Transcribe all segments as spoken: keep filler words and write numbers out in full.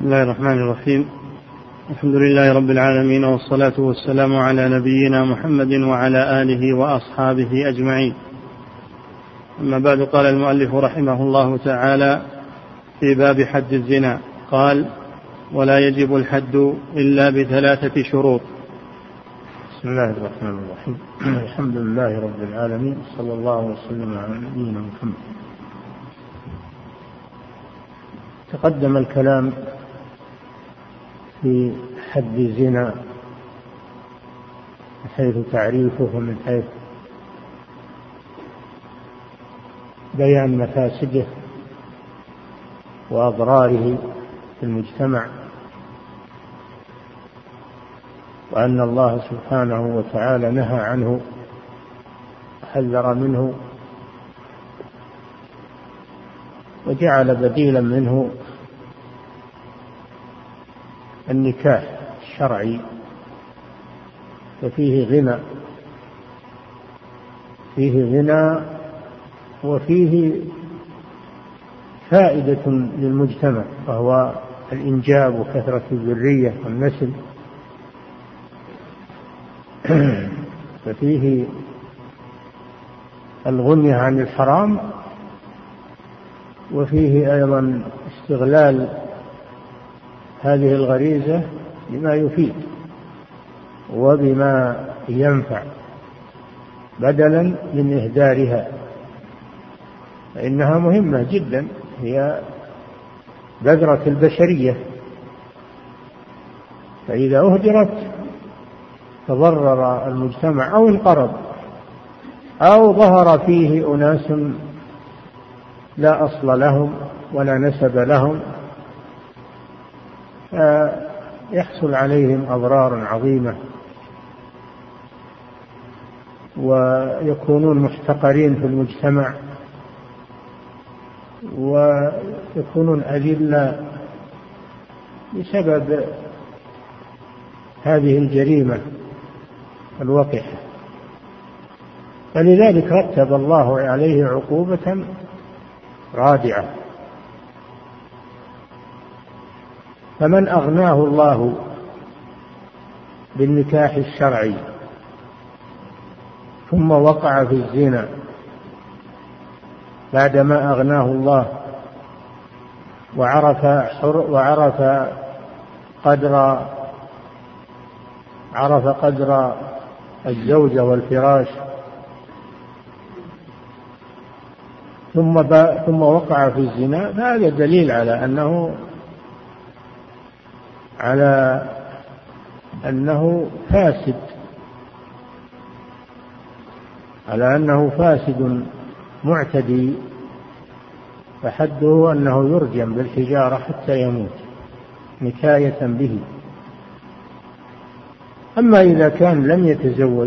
بسم الله الرحمن الرحيم. الحمد لله رب العالمين، والصلاة والسلام على نبينا محمد وعلى آله وأصحابه أجمعين. أما بعد، قال المؤلف رحمه الله تعالى في باب حد الزنا قال: ولا يجب الحد إلا بثلاثة شروط. بسم الله الرحمن الرحيم. الحمد لله رب العالمين، صلى الله وسلم على نبينا محمد. تقدم الكلام في حد الزنا من حيث تعريفه ومن حيث بيان مفاسده وأضراره في المجتمع، وأن الله سبحانه وتعالى نهى عنه وحذر منه وجعل بديلا منه النكاح الشرعي، ففيه غنى فيه غنى وفيه فائدة للمجتمع، وهو الإنجاب وكثرة الذرية والنسل. ففيه الغنية عن الحرام، وفيه أيضا استغلال هذه الغريزة بما يفيد وبما ينفع بدلا من إهدارها، فإنها مهمة جدا، هي بذرة البشرية، فإذا أهدرت تضرر المجتمع أو انقرض أو ظهر فيه أناس لا أصل لهم ولا نسب لهم، فيحصل عليهم أضرار عظيمة ويكونون محتقرين في المجتمع ويكونون أذلة بسبب هذه الجريمة الوقحة. فلذلك رتب الله عليه عقوبة رادعة. فمن أغناه الله بالنكاح الشرعي ثم وقع في الزنا بعدما أغناه الله وعرف وعرف قدر عرف قدر الزوجة والفراش، ثم ثم وقع في الزنا، فهذا دليل على أنه على أنه فاسد على أنه فاسد معتدي، فحده أنه يرجم بالحجارة حتى يموت نكاية به. أما إذا كان لم يتزوج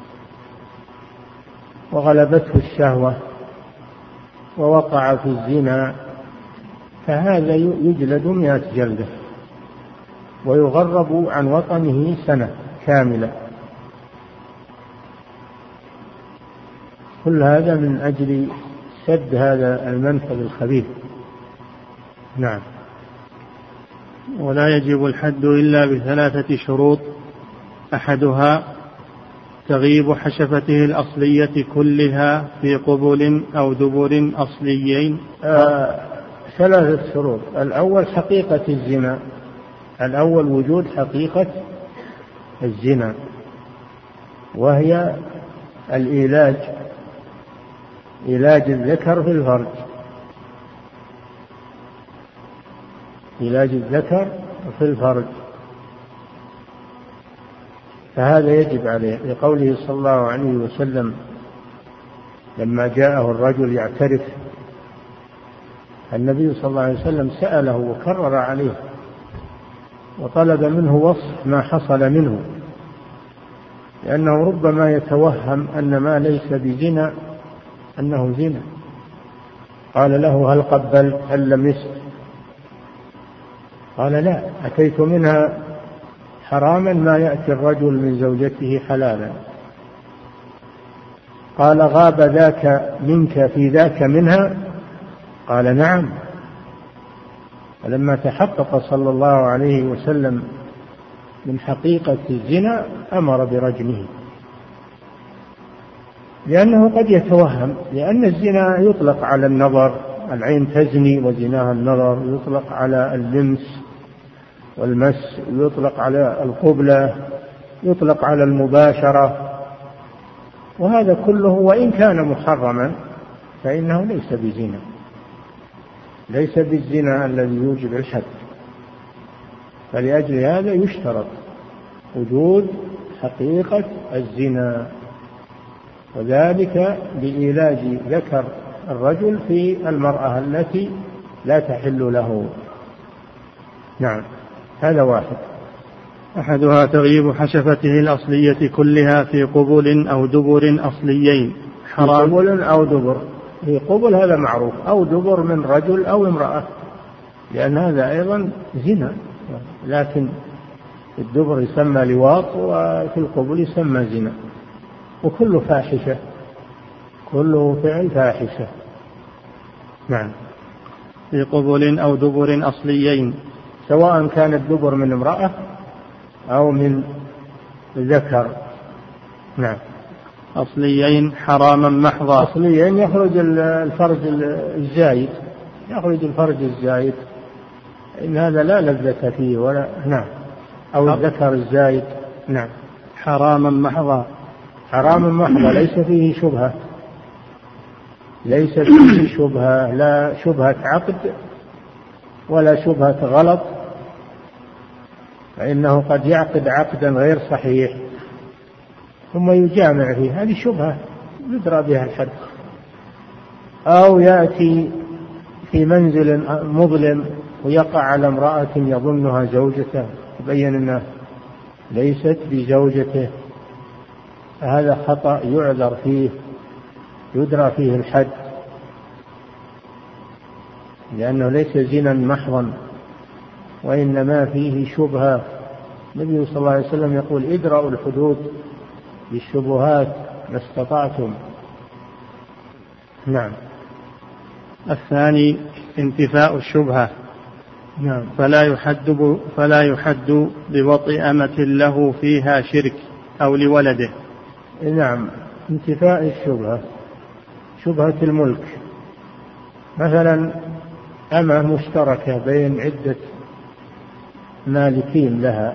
وغلبته الشهوة ووقع في الزنا، فهذا يجلد مئة جلدة ويغرب عن وطنه سنة كاملة. كل هذا من أجل سد هذا المنفذ الخبيث. نعم. ولا يجب الحد إلا بثلاثة شروط: أحدها تغيب حشفته الأصلية كلها في قبل أو دبر أصليين. آه ثلاثة شروط: الأول حقيقة الزنا، الأول وجود حقيقة الزنا، وهي العلاج علاج الذكر في الفرج علاج الذكر في الفرج فهذا يجب عليه، لقوله صلى الله عليه وسلم لما جاءه الرجل يعترف، النبي صلى الله عليه وسلم سأله وكرر عليه وطلب منه وصف ما حصل منه، لأنه ربما يتوهم أن ما ليس بزنا أنه زنا. قال له: هل قبلت؟ هل لمست؟ قال: لا، أتيت منها حراما ما يأتي الرجل من زوجته حلالا. قال: غاب ذاك منك في ذاك منها؟ قال: نعم. فلما تحقق صلى الله عليه وسلم من حقيقة الزنا أمر برجمه، لأنه قد يتوهم، لأن الزنا يطلق على النظر، العين تزني وزناها النظر، يطلق على اللمس والمس، يطلق على القبلة، يطلق على المباشرة، وهذا كله وإن كان محرما فإنه ليس بزنا، ليس بالزنا الذي يوجب الحد. فلأجل هذا يشترط وجود حقيقة الزنا، وذلك بإيلاج ذكر الرجل في المرأة التي لا تحل له. نعم، هذا واحد. أحدها تغييب حشفته الأصلية كلها في قبل أو دبر أصليين حرام. في قبل أو دبر، في قبل هذا معروف، أو دبر من رجل أو امرأة، لأن هذا أيضا زنا، لكن الدبر يسمى لواط وفي القبل يسمى زنا، وكل فاحشة، كله فعل فاحشة. نعم. في قبل أو دبر أصليين، سواء كان الدبر من امرأة أو من ذكر. نعم. أصليين حراما محضا. أصليين يخرج الفرج الزايد، يخرج الفرج الزايد، إن هذا لا لذة فيه ولا. نعم. أو الذكر الزايد. نعم. حراما محضا. حراما محضا، ليس فيه شبهة، ليس فيه شبهة، لا شبهة عقد ولا شبهة غلط، فإنه قد يعقد عقدا غير صحيح ثم يجامع فيه، هذه شبهة يدرى بها الحد. أو يأتي في منزل مظلم ويقع على امرأة يظنها زوجته، يبين أنها ليست بزوجته، فهذا خطأ يعذر فيه، يدرى فيه الحد، لأنه ليس زنا محضا وإنما فيه شبهة. النبي صلى الله عليه وسلم يقول: ادرأوا الحدود بالشبهات ما استطعتم. نعم. الثاني انتفاء الشبهة. نعم. فلا يحد فلا يحد بوطئ أمة له فيها شرك أو لولده. نعم. انتفاء الشبهة، شبهة الملك، مثلا أمة مشتركة بين عدة مالكين لها،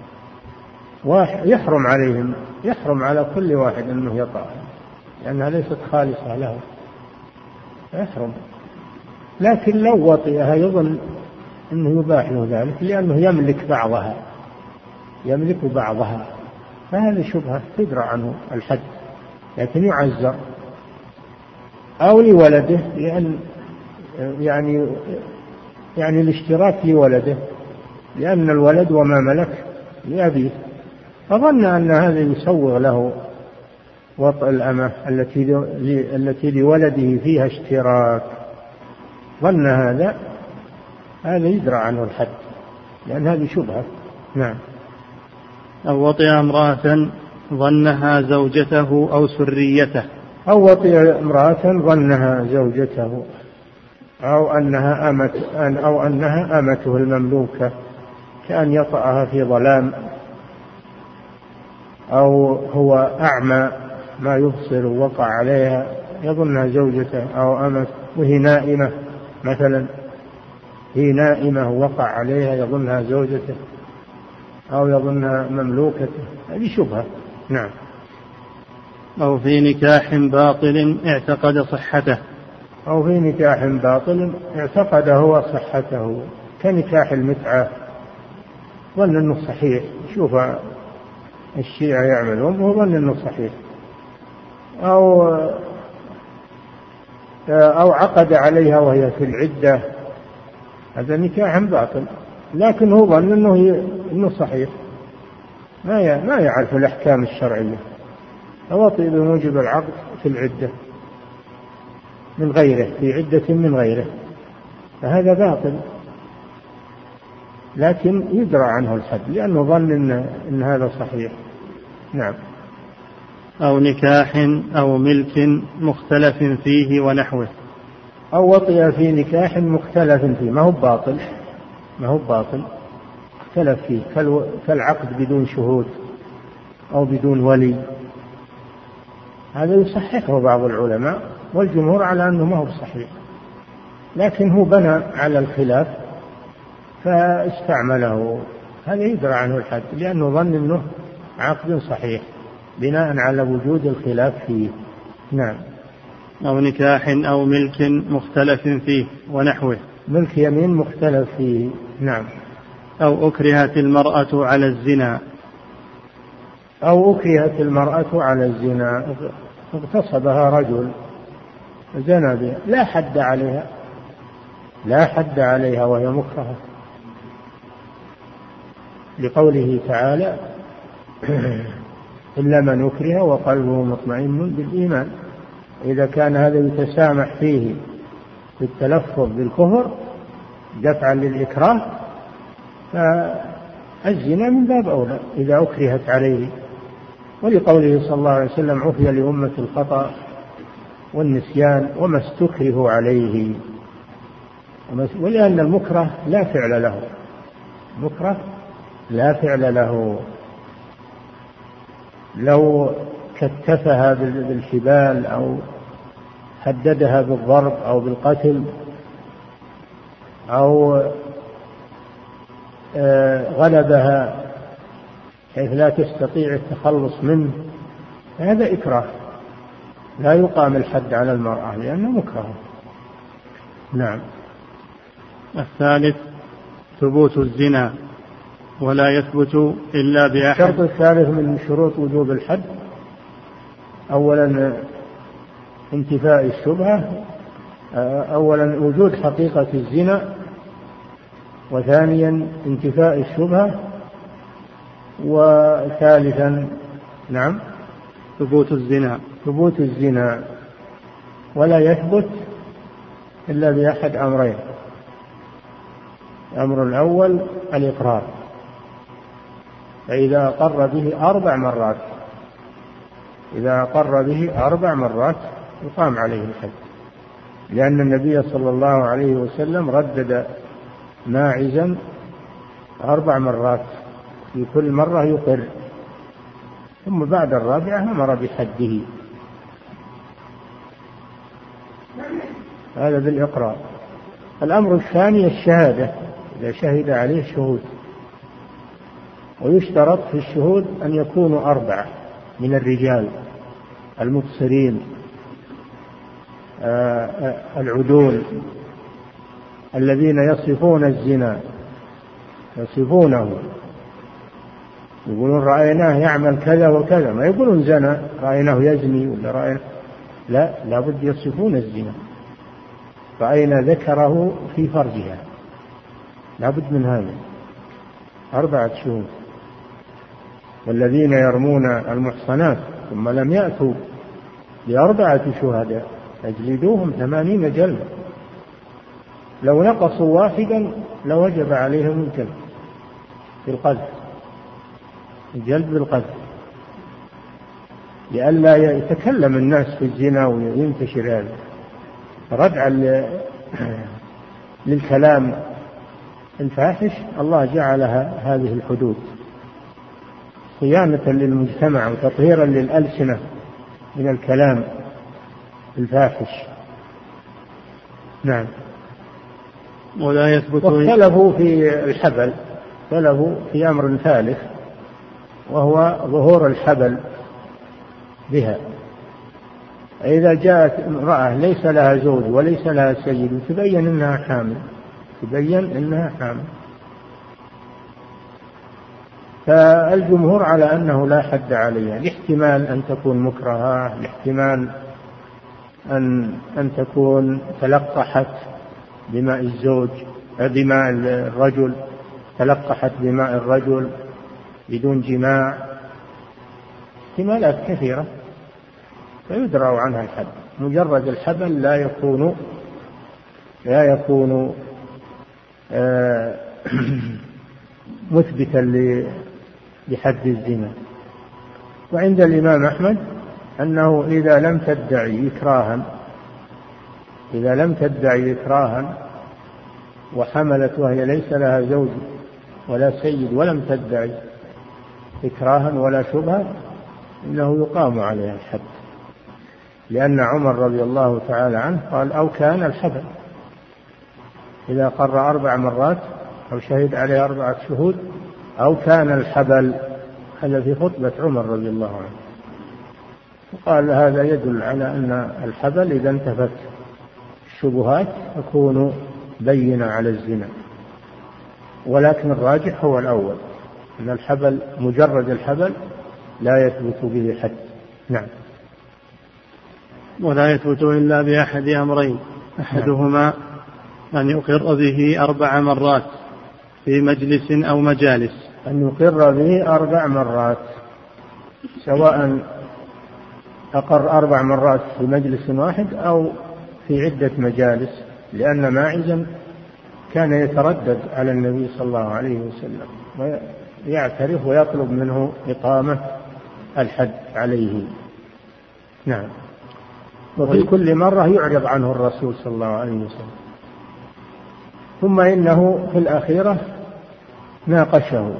يحرم عليهم، يحرم على كل واحد أنه يطأها لأنها ليست خالصة له، يحرم. لكن لو وطئها يظن أنه يباح له ذلك لأنه يملك بعضها، يملك بعضها، فهذه شبهة تدرى عنه الحد لكن يعزر. أو لولده، لأن يعني يعني الاشتراك لولده، لأن الولد وما ملك لأبيه، فظن أن هذا يسوغ له وطئ الأمة التي التي لولده فيها اشتراك، ظن هذا، هذا يدرى عنه الحد لأن هذه شبهة. نعم. أو وطئ امرأة ظنها زوجته أو سريته. أو وطئ امرأة ظنها زوجته أو أنها أمت أو أنها أمته المملوكة، كأن يطأها في ظلام، أو هو أعمى ما يبصر وقع عليها يظنها زوجته أو أمت، وهي نائمة مثلا، هي نائمة وقع عليها يظنها زوجته أو يظنها مملوكته، هذه شبهة. نعم. أو في نكاح باطل اعتقد صحته. أو في نكاح باطل اعتقد هو صحته، كنكاح المتعة، ظن أنه صحيح، شوف الشيعة يعملون وهو ظن أنه صحيح. أو أو عقد عليها وهي في العدة، هذا نكاح باطل، لكن هو ظن أنه أنه صحيح، ما ما يعرف الأحكام الشرعية، فوطئ بموجب العقد في العدة من غيره، في عدة من غيره، فهذا باطل، لكن يدرى عنه الحد لأنه ظن إن, إن هذا صحيح. نعم. أو نكاح أو ملك مختلف فيه ونحوه. أو وطئ في نكاح مختلف فيه، ما هو باطل، ما هو باطل، اختلف فيه كالعقد بدون شهود أو بدون ولي، هذا يصححه بعض العلماء والجمهور على أنه ما هو صحيح، لكن هو بنى على الخلاف فاستعمله، هذا يدرى عنه الحد لأنه ظن أنه عقد صحيح بناء على وجود الخلاف فيه. نعم. أو نكاح أو ملك مختلف فيه ونحوه. ملك يمين مختلف فيه. نعم. أو أكرهت المرأة على الزنا. أو أكرهت المرأة على الزنا، اغتصبها رجل زنا بها، لا حد عليها، لا حد عليها وهي مكرهة، لقوله تعالى إلا من أكره وقلبه مطمئن بالإيمان. إذا كان هذا يتسامح فيه بالتلفظ بالكفر دفعا للإكراه، فالزنا من باب أولى إذا أكرهت عليه، ولقوله صلى الله عليه وسلم عفي لأمة الخطأ والنسيان وما استكرهوا عليه، ولأن المكره لا فعل له، المكره لا فعل له، لو كتفها بالحبال أو هددها بالضرب أو بالقتل أو غلبها حيث لا تستطيع التخلص منه، هذا إكراه، لا يقام الحد على المرأة لأنه مكره. نعم. الثالث ثبوت الزنا ولا يثبت إلا بأحد. الشرط الثالث من شروط وجوب الحد أولا انتفاء الشبهة، أولا وجود حقيقة الزنا، وثانيا انتفاء الشبهة، وثالثا نعم ثبوت الزنا. ثبوت الزنا ولا يثبت إلا بأحد أمرين. الأمر الأول الإقرار، فإذا أقر به أربع مرات إذا أقر به أربع مرات يقام عليه الحد، لأن النبي صلى الله عليه وسلم ردد ماعزا أربع مرات، في كل مرة يقر، ثم بعد الرابعة أمر بحده، هذا بالإقرار. الأمر الثاني الشهادة، إذا شهد عليه شهود، ويشترط في الشهود أن يكونوا أربعة من الرجال المبصرين العدول الذين يصفون الزنا، يصفونه، يقولون رأيناه يعمل كذا وكذا، ما يقولون زنا رأيناه يزني ولا رأيناه، لا، لابد يصفون الزنا، رأينا ذكره في فرجها، لابد من هذا، أربعة شهود. والذين يرمون المحصنات ثم لم يأتوا بأربعة شهداء تجلدوهم ثمانين جلدة، لو نقصوا واحدا لوجب عليهم الجلد بالقذف، الجلد بالقذف، لئلا يتكلم الناس في الزنا وينتشر هذا، ردعا للكلام الفاحش الله جعلها هذه الحدود صيانة للمجتمع وتطهيرا للألسنة من الكلام الفاحش. نعم. ولا يثبت. واختلفوا في الحبل، اختلفوا في أمر ثالث وهو ظهور الحبل بها. إذا جاءت امرأة ليس لها زوج وليس لها سيد تبين أنها حامل، تبين أنها حامل، فالجمهور على أنه لا حد عليها، لاحتمال أن تكون مكرهة، لاحتمال أن أن تكون تلقحت بماء الزوج، بماء الرجل، تلقحت بماء الرجل بدون جماع، احتمالات كثيرة فيدرأ عنها الحد. مجرد الحبل لا يكون لا يكون آه مثبتا لحد الزنا. وعند الإمام أحمد أنه إذا لم تدعي إكراها إذا لم تدعي إكراها وحملت وهي ليس لها زوج ولا سيد ولم تدعي إكراها ولا شبهة إنه يقام عليها الحد، لأن عمر رضي الله تعالى عنه قال أو كان الحبل، إذا قر أربع مرات أو شهد عليه أربعة شهود أو كان الحبل. هذا في خطبة عمر رضي الله عنه. وقال هذا يدل على أن الحبل إذا انتفت الشبهات تكون بينة على الزنا، ولكن الراجح هو الأول، أن الحبل مجرد الحبل لا يثبت به حد. نعم. ولا يثبت إلا بأحد أمرين، أحدهما أن يقر به أربع مرات في مجلس أو مجالس، أن يقر به أربع مرات، سواء أقر أربع مرات في مجلس واحد أو في عدة مجالس، لأن ماعزا كان يتردد على النبي صلى الله عليه وسلم ويعترف ويطلب منه إقامة الحد عليه. نعم. وفي كل مرة يعرض عنه الرسول صلى الله عليه وسلم. ثم إنه في الأخيرة ناقشه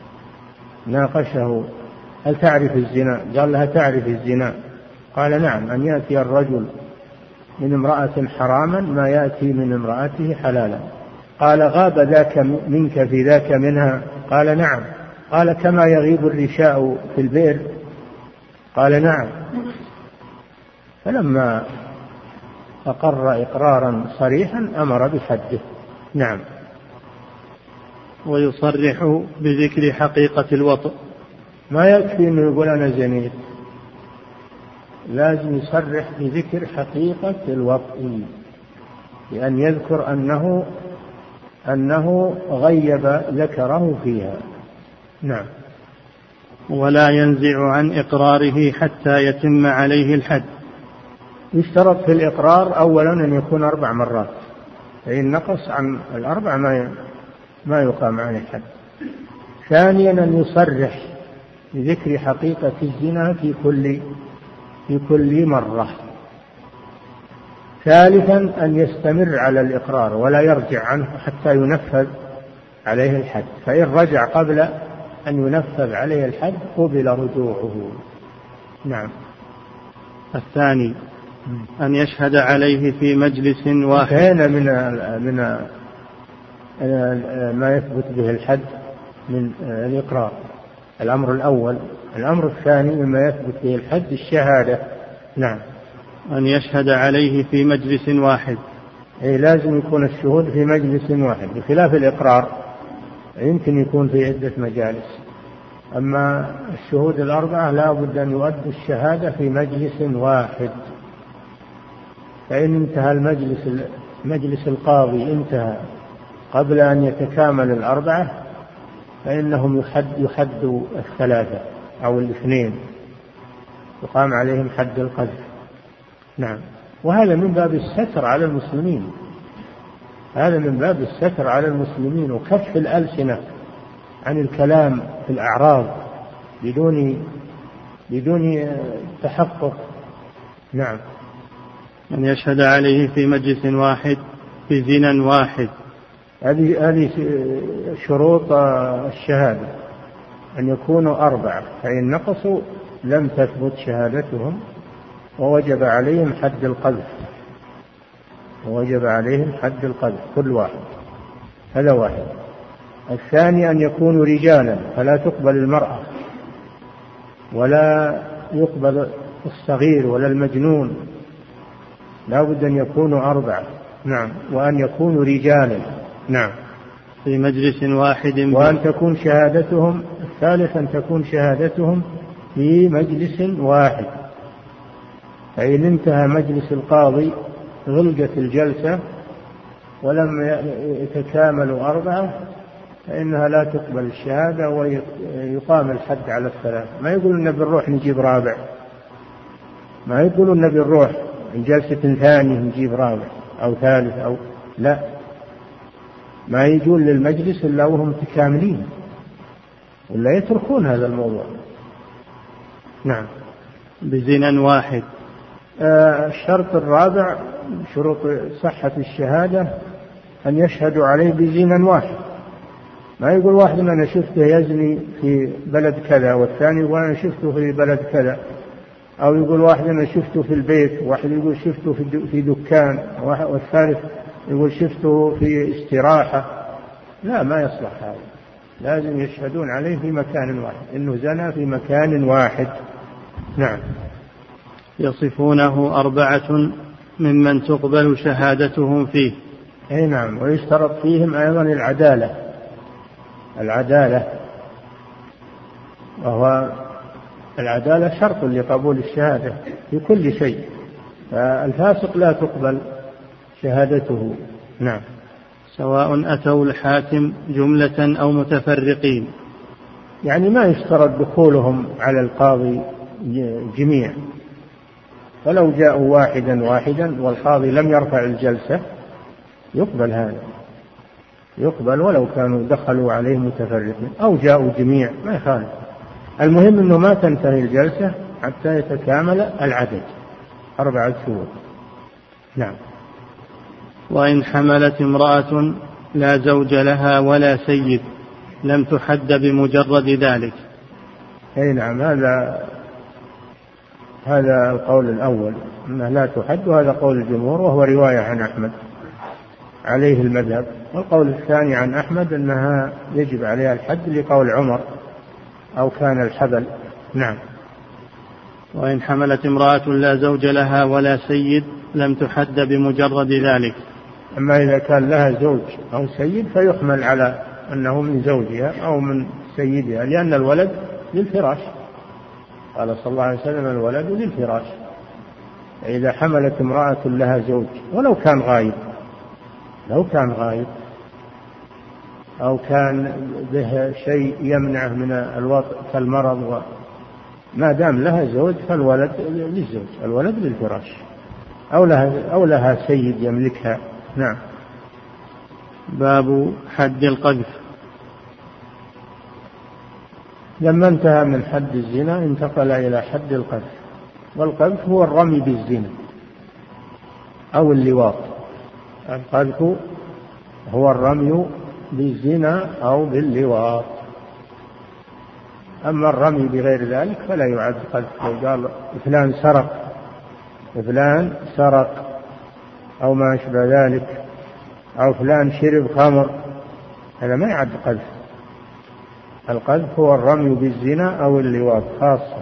ناقشه هل تعرف الزنا؟ قال لها تعرف الزنا؟ قال نعم، أن يأتي الرجل من امرأة حراما ما يأتي من امرأته حلالا. قال غاب ذاك منك في ذاك منها؟ قال نعم. قال كما يغيب الرشاء في البئر؟ قال نعم. فلما أقر إقرارا صريحا أمر بحده. نعم. ويصرح بذكر حقيقة الوطء، ما يكفي أنه يقول أنا زنيت، لازم يصرح بذكر حقيقة الوطء، لأن يذكر أنه أنه غيب ذكره فيها. نعم. ولا ينزع عن إقراره حتى يتم عليه الحد. يشترط في الإقرار أولا أن يكون أربع مرات، فإن نقص عن الأربع ما ما يقام عليه الحد. ثانيا أن يصرح بذكر حقيقة الزنا في كل في كل مرة. ثالثا أن يستمر على الإقرار ولا يرجع عنه حتى ينفذ عليه الحد، فإن رجع قبل أن ينفذ عليه الحد قبل رجوعه. نعم. الثاني أن يشهد عليه في مجلس واحد. كان من من ما يثبت به الحد من الإقرار الأمر الأول. الأمر الثاني مما يثبت به الحد الشهادة. نعم. أن يشهد عليه في مجلس واحد، أي لازم يكون الشهود في مجلس واحد، بخلاف الإقرار يمكن يكون في عدة مجالس. أما الشهود الأربعة لا بد أن يؤدوا الشهادة في مجلس واحد. فإن انتهى المجلس مجلس القاضي انتهى قبل أن يتكامل الأربعة فإنهم يحد يحد الثلاثة أو الاثنين، يقام عليهم حد القذف. نعم. وهذا من باب الستر على المسلمين، هذا من باب الستر على المسلمين وكف الألسنة عن الكلام في الأعراض بدون بدون تحقق. نعم. أن يشهد عليه في مجلس واحد في زنا واحد. هذه هذه شروط الشهادة، أن يكونوا أربعة، فإن نقصوا لم تثبت شهادتهم ووجب عليهم حد القذف، ووجب عليهم حد القذف كل واحد. هذا واحد. الثاني أن يكونوا رجالا، فلا تقبل المرأة ولا يقبل الصغير ولا المجنون، لا بد أن يكونوا أربعة. نعم. وأن يكونوا رجالا. نعم. في مجلس واحد. وأن تكون شهادتهم الثالث أن تكون شهادتهم في مجلس واحد، فإن انتهى مجلس القاضي غلقت الجلسة ولم يتكاملوا أربعة فإنها لا تقبل الشهادة ويقام الحد على الثلاث. ما يقولون نبي نروح نجيب رابع، ما يقولون نبي نروح جلسة ثانية نجيب رابع أو ثالث أو لا، ما يجون للمجلس إلا وهم متكاملين ولا يتركون هذا الموضوع. نعم. بزنا واحد. آه الشرط الرابع شروط صحة الشهادة أن يشهدوا عليه بزنا واحد. ما يقول واحد أنا شفته يزني في بلد كذا، والثاني يقول أنا شفته في بلد كذا، أو يقول واحد أنا شفته في البيت، واحد يقول شفته في دكان، والثالث يقول شفته في استراحة. لا، ما يصلح هذا، لازم يشهدون عليه في مكان واحد، إنه زنى في مكان واحد. نعم. يصفونه أربعة ممن تقبل شهادتهم فيه. أي نعم. ويشترط فيهم أيضا العدالة، العدالة وهو العدالة شرط لقبول الشهادة في كل شيء، فالفاسق لا تقبل شهادته. نعم. سواء أتوا الحاكم جملة أو متفرقين، يعني ما يشترط دخولهم على القاضي جميع، فلو جاءوا واحدا واحدا والقاضي لم يرفع الجلسة يقبل، هذا يقبل ولو كانوا دخلوا عليه متفرقين، أو جاءوا جميع ما يخالف. المهم أنه ما تنتهي الجلسة حتى يتكامل العدد أربعة شهور. نعم. وإن حملت امرأة لا زوج لها ولا سيد لم تحد بمجرد ذلك. أي نعم. هذا هذا القول الأول أنها لا تحد، وهذا قول الجمهور، وهو رواية عن أحمد عليه المذهب. والقول الثاني عن أحمد أنها يجب عليها الحد لقول عمر أو كان الحبل. نعم. وإن حملت امرأة لا زوج لها ولا سيد لم تحد بمجرد ذلك. أما إذا كان لها زوج أو سيد فيحمل على أنه من زوجها أو من سيدها، لأن الولد للفراش، قال صلى الله عليه وسلم الولد للفراش. إذا حملت امرأة لها زوج ولو كان غايب، لو كان غايب أو كان به شيء يمنعه من الوطء كالمرض، ما دام لها زوج فالولد للزوج، الولد للفراش، أو لها, أو لها سيد يملكها. نعم. باب حد القذف. لما انتهى من حد الزنا انتقل إلى حد القذف، والقذف هو الرمي بالزنا أو اللواط. القذف هو الرمي بالزنا أو باللواط. أما الرمي بغير ذلك فلا يعد قذف. لو قال فلان سرق، فلان سرق أو ما أشبه ذلك، أو فلان شرب خمر، هذا ما يعد قذف. القذف هو الرمي بالزنا أو اللواط خاصة،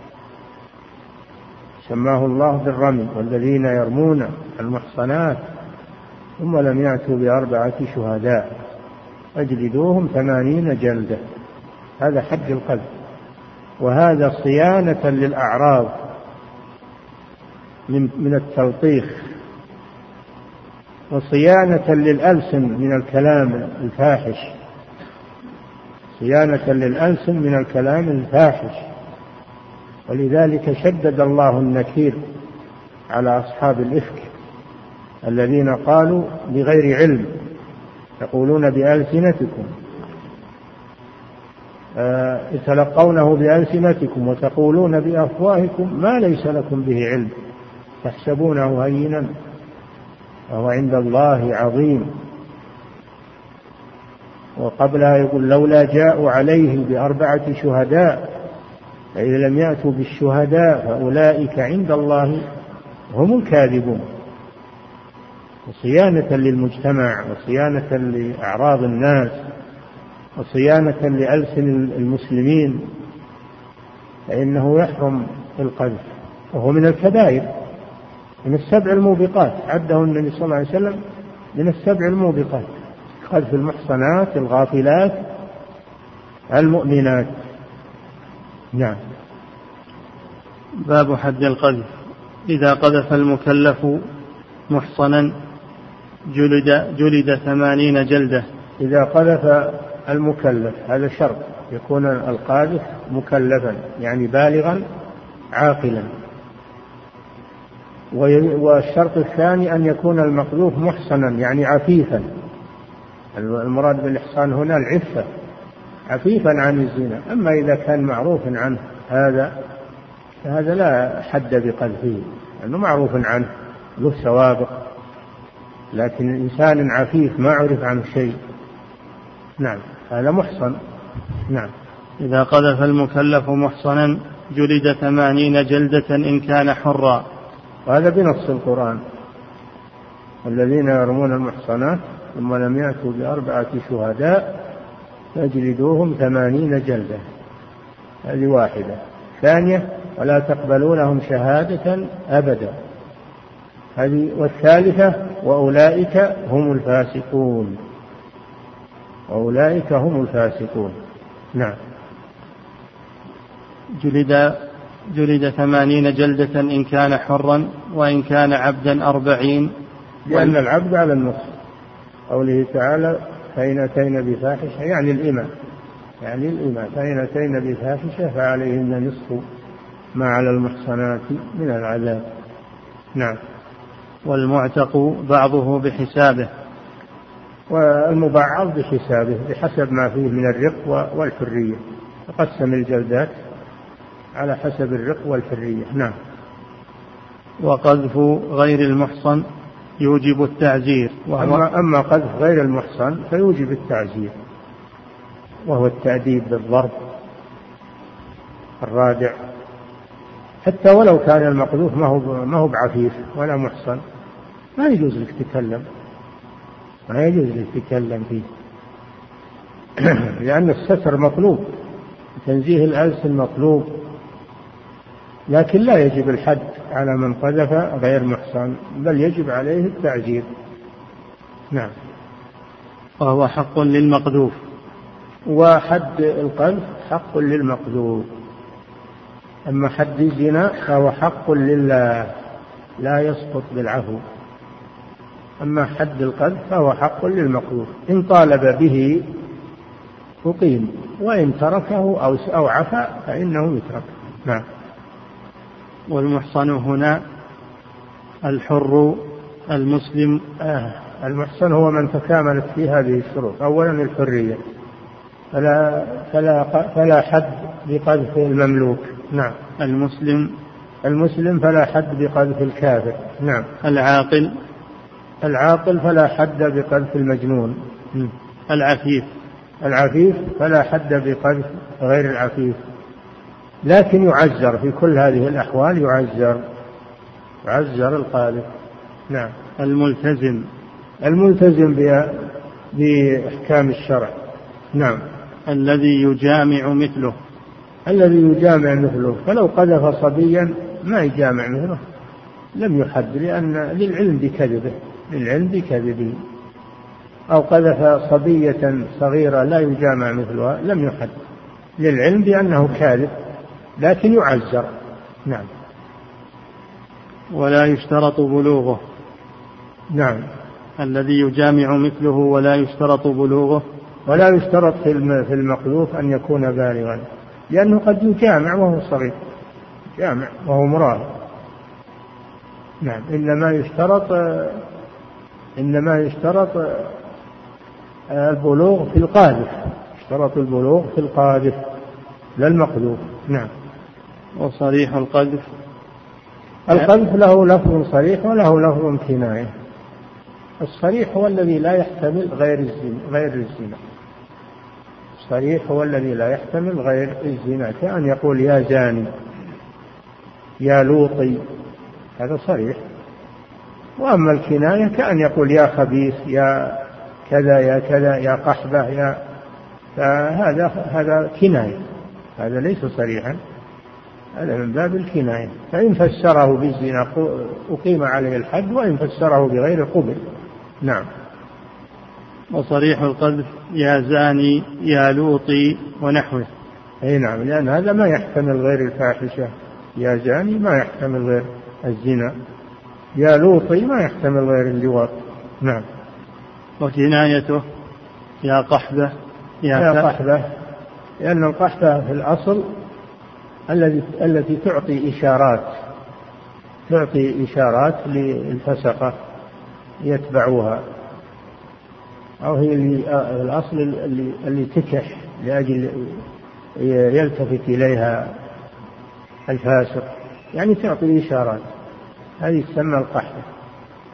سماه الله بالرمي. والذين يرمون المحصنات ثم لم يأتوا بأربعة شهداء فاجلدوهم ثمانين جلدة، هذا حد القذف. وهذا صيانة للأعراض من من التلطيخ، وصيانة للألسن من الكلام الفاحش، صيانة للألسن من الكلام الفاحش. ولذلك شدد الله النكير على أصحاب الإفك الذين قالوا بغير علم، يقولون بألسنتكم تلقونه بألسنتكم وتقولون بأفواهكم ما ليس لكم به علم تحسبونه هينا وهو عند الله عظيم. وقبلها يقول لولا جاءوا عليه بأربعة شهداء فإذا لم يأتوا بالشهداء فأولئك عند الله هم الكاذبون. وصيانة للمجتمع وصيانة لأعراض الناس وصيانة لألسن المسلمين، فإنه يحرم القذف، وهو من الكبائر، من السبع الموبقات، عده النبي صلى الله عليه وسلم من السبع الموبقات، قذف المحصنات الغافلات المؤمنات. نعم. باب حد القذف. إذا قذف المكلف محصنا جلد, جلد ثمانين جلدة. إذا قذف المكلف هذا شرط، يكون القاذف مكلفا يعني بالغا عاقلا. والشرط الثاني أن يكون المقذوف محصنا يعني عفيفا. المراد بالإحصان هنا العفة، عفيفا عن الزنا. أما إذا كان معروفا عنه هذا فهذا لا حد بقذفه لأنه معروف عنه له سوابق. لكن إنسان عفيف ما عرف عنه شيء، نعم، هذا محصن. نعم. إذا قذف المكلف محصنا جلد ثمانين جلدة إن كان حرا. وهذا بنص القرآن: الذين يرمون المحصنات ثم لم يأتوا بأربعة شهداء فاجلدوهم ثمانين جلدة. هذه واحدة. ثانية: ولا تقبلوا لهم شهادة أبدا. هذه. والثالثة: وأولئك هم الفاسقون. وأولئك هم الفاسقون. نعم. جلد جلد ثمانين جلدة إن كان حرا، وإن كان عبدا أربعين، لأن العبد على النصف. قوله تعالى: فإن أتين بفاحشة، يعني الإمام يعني الإمام فإن أتين بفاحشة فعليهن نصف ما على المحصنات من العذاب. نعم. والمعتق بعضه بحسابه. والمبعض بحسابه بحسب ما فيه من الرق والحرية. تقسم الجلدات على حسب الرق والحرية. نعم. وقذف غير المحصن يوجب التعزير. أما, أما قذف غير المحصن فيوجب التعزير، وهو التأديب بالضرب الرادع، حتى ولو كان المقذوف ما هو ما هو بعفيف ولا محصن، ما يجوز لك تتكلم ما يجوز لك تتكلم فيه لأن الستر مطلوب، تنزيه الألسن مطلوب، لكن لا يجب الحد على من قذف غير محصن، بل يجب عليه التعزير. نعم. وهو حق للمقذوف. وحد القذف حق للمقذوف. أما حد الزنا فهو حق لله لا يسقط بالعفو. أما حد القذف فهو حق للمقذوف، إن طالب به أقيم، وإن تركه أو عفى فإنه يترك. نعم. والمحصن هنا الحر المسلم. آه المحصن هو من تكاملت فيه هذه الشروط. أولا الحرية، فلا, فلا, فلا حد بقذف المملوك. نعم. المسلم المسلم فلا حد بقذف الكافر. نعم. العاقل العاقل فلا حد بقذف المجنون. العفيف العفيف فلا حد بقذف غير العفيف، لكن يعزر في كل هذه الأحوال، يعزر يعزر القاذف. نعم. الملتزم الملتزم بأحكام الشرع. نعم. الذي يجامع مثله الذي يجامع مثله فلو قذف صبيا ما يجامع مثله لم يحد، لأن للعلم بكذبه للعلم بكذبه أو قذف صبية صغيرة لا يجامع مثلها لم يحد للعلم بأنه كاذب، لكن يعزر. نعم. ولا يشترط بلوغه. نعم. الذي يجامع مثله ولا يشترط بلوغه. ولا يشترط في المقذوف أن يكون بالغا، لأنه قد يجامع وهو صغير، جامع وهو مراهق. نعم. إنما يشترط إنما يشترط البلوغ في القاذف، يشترط البلوغ في القاذف لا المقذوف. نعم. وصريح القذف القذف له لفظ صريح وله لفظ كناية. الصريح هو الذي لا يحتمل غير الزنا غير الزنا الصريح هو الذي لا يحتمل غير الزنا، كأن يقول يا زاني يا لوطي، هذا صريح. وأما الكناية كأن يقول يا خبيث يا كذا يا كذا يا قحبة يا، فهذا هذا كناية، هذا ليس صريحا، هذا من باب الكناية. فإن فسره بالزنا أقيم عليه الحد، وإن فسره بغير قبل. نعم. وصريح القذف يا زاني يا لوطي ونحوه. أي نعم، لأن هذا ما يحتمل غير الفاحشة، يا زاني ما يحتمل غير الزنا، يا لوطي ما يحتمل غير اللواط. نعم. وكنايته يا قحبة يا, يا قحبة، لأن القحبة في الأصل التي التي تعطي إشارات تعطي إشارات للفسقة يتبعوها، أو هي اللي الأصل اللي, اللي تكح لأجل يلتفت إليها الفاسق، يعني تعطي إشارات، هذه تسمى القحبة.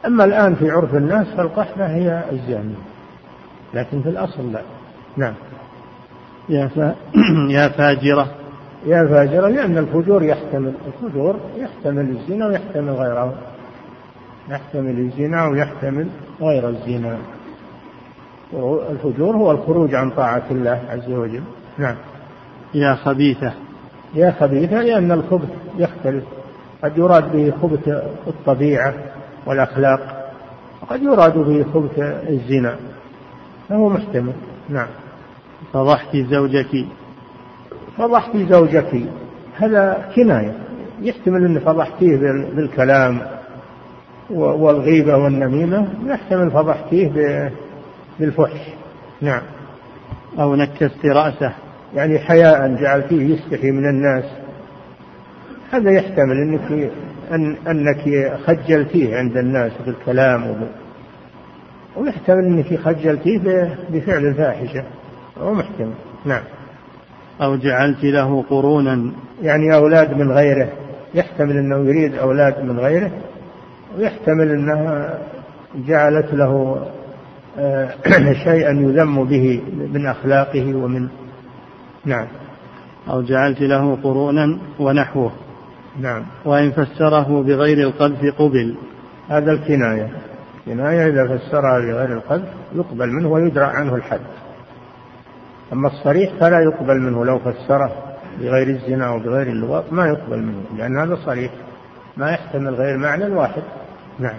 أما الآن في عرف الناس فالقحبة هي الزانية، لكن في الأصل لا. نعم. يا, ف... يا فاجرة يا فاجرة، لأن الفجور يحتمل الفجور يحتمل الزنا ويحتمل غيره، يحتمل الزنا ويحتمل غير الزنا. الفجور هو الخروج عن طاعة الله عز وجل. نعم. يا خبيثة. يا خبيثة لأن الخبث يختلف، قد يراد به خبث الطبيعة والأخلاق، وقد يراد به خبث الزنا، فهو محتمل. نعم. فضحت زوجك. فضحت زوجك هذا كناية، يحتمل أن فضحتيه بالكلام والغيبة والنميمة، يحتمل فضحتيه بالفحش. نعم. أو نكست رأسه، يعني حياء جعلتيه يستحي من الناس، هذا يحتمل أنك, أن أنك خجلتيه عند الناس بالكلام وب... ويحتمل أنك خجلتيه بفعل الفاحشة، هو محتمل. نعم. أو جعلت له قرونا، يعني أولاد من غيره، يحتمل أنه يريد أولاد من غيره، ويحتمل أنها جعلت له شيئا يذم به من أخلاقه ومن. نعم. أو جعلت له قرونا ونحوه. نعم. وإن فسره بغير القذف قبل. هذا الكناية، كناية إذا فسرها بغير القذف يقبل منه ويدرع عنه الحد. أما الصريح فلا يقبل منه، لو فسره بغير الزنا أو بغير اللواط ما يقبل منه، لأن هذا صريح ما يحتمل غير معنى واحد. نعم.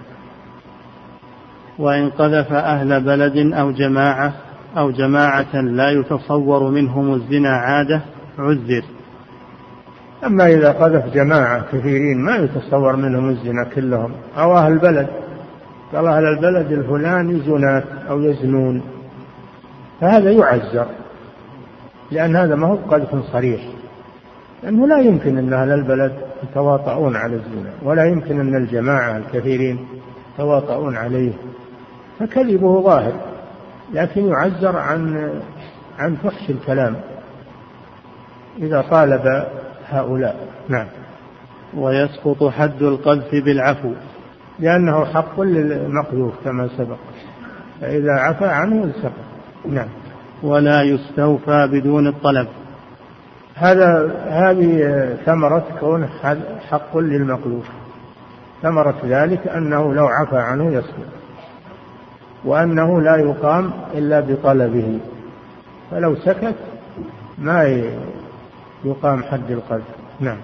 وإن قذف أهل بلد أو جماعة أو جماعة لا يتصور منهم الزنا عادة عذر. أما إذا قذف جماعة كثيرين ما يتصور منهم الزنا كلهم، أو أهل بلد، قال أهل البلد الفلاني زنات أو يزنون، فهذا يعذر، لأن هذا ما هو قذف صريح، لأنه لا يمكن أن أهل البلد يتواطؤون على الزنا، ولا يمكن أن الجماعة الكثيرين يتواطؤون عليه، فكذبه ظاهر، لكن يعذر عن عن فحش الكلام إذا طالب هؤلاء. نعم. ويسقط حد القذف بالعفو، لأنه حق للمقذوف كما سبق، فإذا عفى عنه سقط. نعم. ولا يستوفى بدون الطلب. هذا هذه ثمرة كون حق للمقذوف، ثمرة ذلك أنه لو عفى عنه يسقط، وأنه لا يقام إلا بطلبه، فلو سكت ما يقام حد القذف. نعم.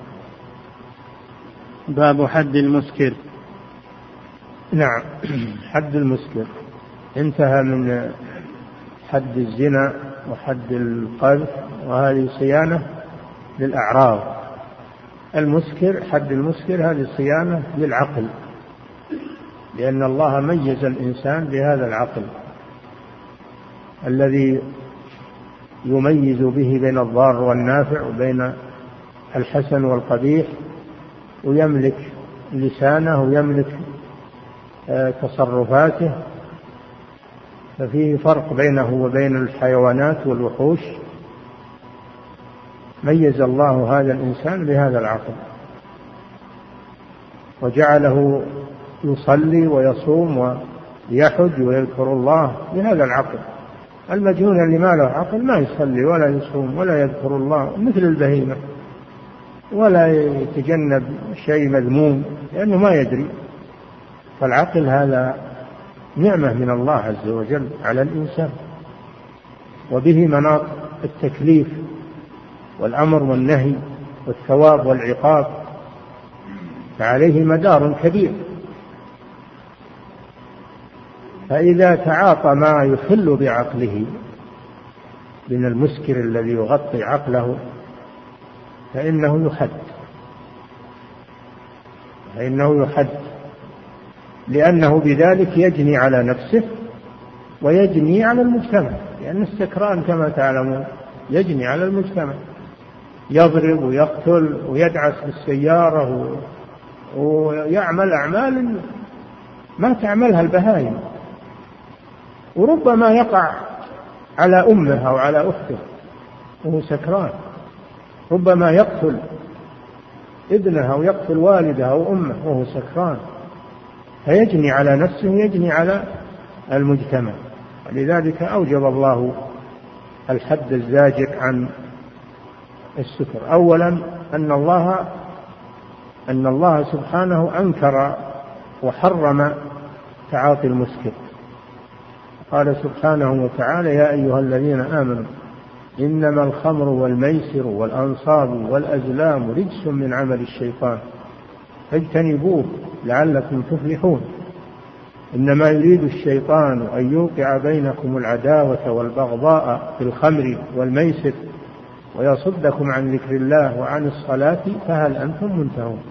باب حد المسكر. نعم. حد المسكر انتهى من حد الزنا وحد القذف، وهذه صيانة للأعراض. المسكر، حد المسكر هذه صيانة للعقل، لأن الله ميز الإنسان بهذا العقل الذي يميز به بين الضار والنافع وبين الحسن والقبيح، ويملك لسانه ويملك تصرفاته، ففيه فرق بينه وبين الحيوانات والوحوش. ميز الله هذا الإنسان بهذا العقل وجعله يصلي ويصوم ويحج ويذكر الله بهذا العقل. المجنون اللي ما له عقل ما يصلي ولا يصوم ولا يذكر الله، مثل البهيمة، ولا يتجنب شيء مذموم لأنه ما يدري. فالعقل هذا نعمة من الله عز وجل على الإنسان، وبه مناط التكليف والأمر والنهي والثواب والعقاب، فعليه مدار كبير. فإذا تعاطى ما يخل بعقله من المسكر الذي يغطي عقله فإنه يحد، فإنه يحد لأنه بذلك يجني على نفسه ويجني على المجتمع، لأن السكران كما تعلمون يجني على المجتمع، يضرب ويقتل ويدعس بالسيارة ويعمل أعمال ما تعملها البهائم، وربما يقع على أمه أو على أخته وهو سكران، ربما يقتل ابنها أو يقتل والدها أو أمه وهو سكران. فيجني على نفسه ويجني على المجتمع. لذلك أوجب الله الحد الزاجر عن السكر. أولا أن الله أن الله سبحانه أنكر وحرم تعاطي المسكر. قال سبحانه وتعالى: يا أيها الذين آمنوا إنما الخمر والميسر والأنصاب والأزلام رجس من عمل الشيطان فاجتنبوه لعلكم تفلحون. إنما يريد الشيطان أن يوقع بينكم العداوة والبغضاء في الخمر والميسر ويصدكم عن ذكر الله وعن الصلاة فهل أنتم منتهون.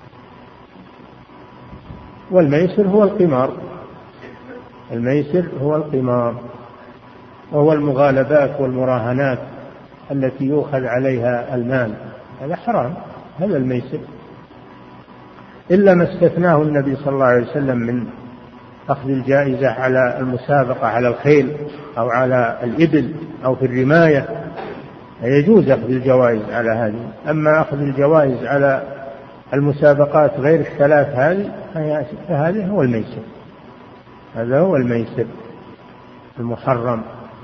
والميسر هو القمار، الميسر هو القمار وهو المغالبات والمراهنات التي يؤخذ عليها المال، هذا حرام، هذا الميسر، إلا ما استثناه النبي صلى الله عليه وسلم من أخذ الجائزة على المسابقة على الخيل أو على الإبل أو في الرماية، يجوز أخذ الجوائز على هذه. أما أخذ الجوائز على المسابقات غير الثلاث هذه فهذا هو الميسر، هذا هو الميسر المحرم.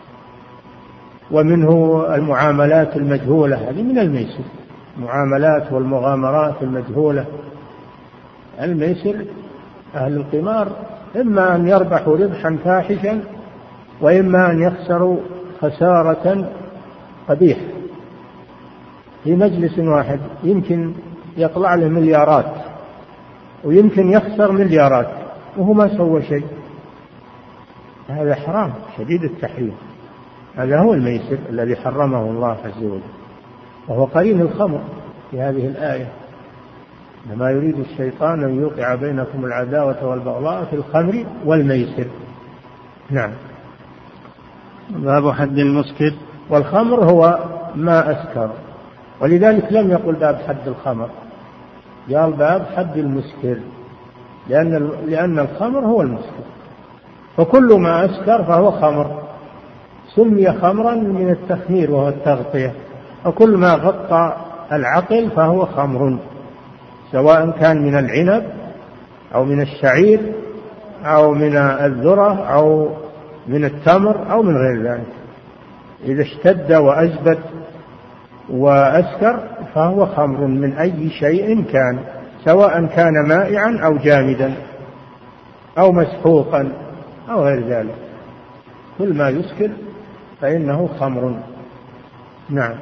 ومنه المعاملات المجهولة، هذه من الميسر، معاملات والمغامرات المجهولة. الميسر أهل القمار إما أن يربحوا ربحا فاحشا وإما أن يخسروا خسارة قبيحة. في مجلس واحد يمكن يطلع له مليارات ويمكن يخسر مليارات وهو ما سوى شيء، هذا حرام شديد التحريم. هذا هو الميسر الذي حرمه الله عز وجل، وهو قرين الخمر في هذه الآية: إنما يريد الشيطان أن يوقع بينكم العداوة والبغضاء في الخمر والميسر. نعم. باب حد المسكر. والخمر هو ما أسكر، ولذلك لم يقل باب حد الخمر، قال باب حد المسكر، لأن لأن الخمر هو المسكر، فكل ما أسكر فهو خمر، سمي خمرا من التخمير وهو التغطية، وكل ما غطى العقل فهو خمر، سواء كان من العنب أو من الشعير أو من الذرة أو من التمر أو من غير ذلك. إذا اشتد وأزبد وأسكر فهو خمر من أي شيء كان، سواء كان مائعا أو جامدا أو مسحوقا أو غير ذلك، كل ما يسكر فإنه خمر. نعم.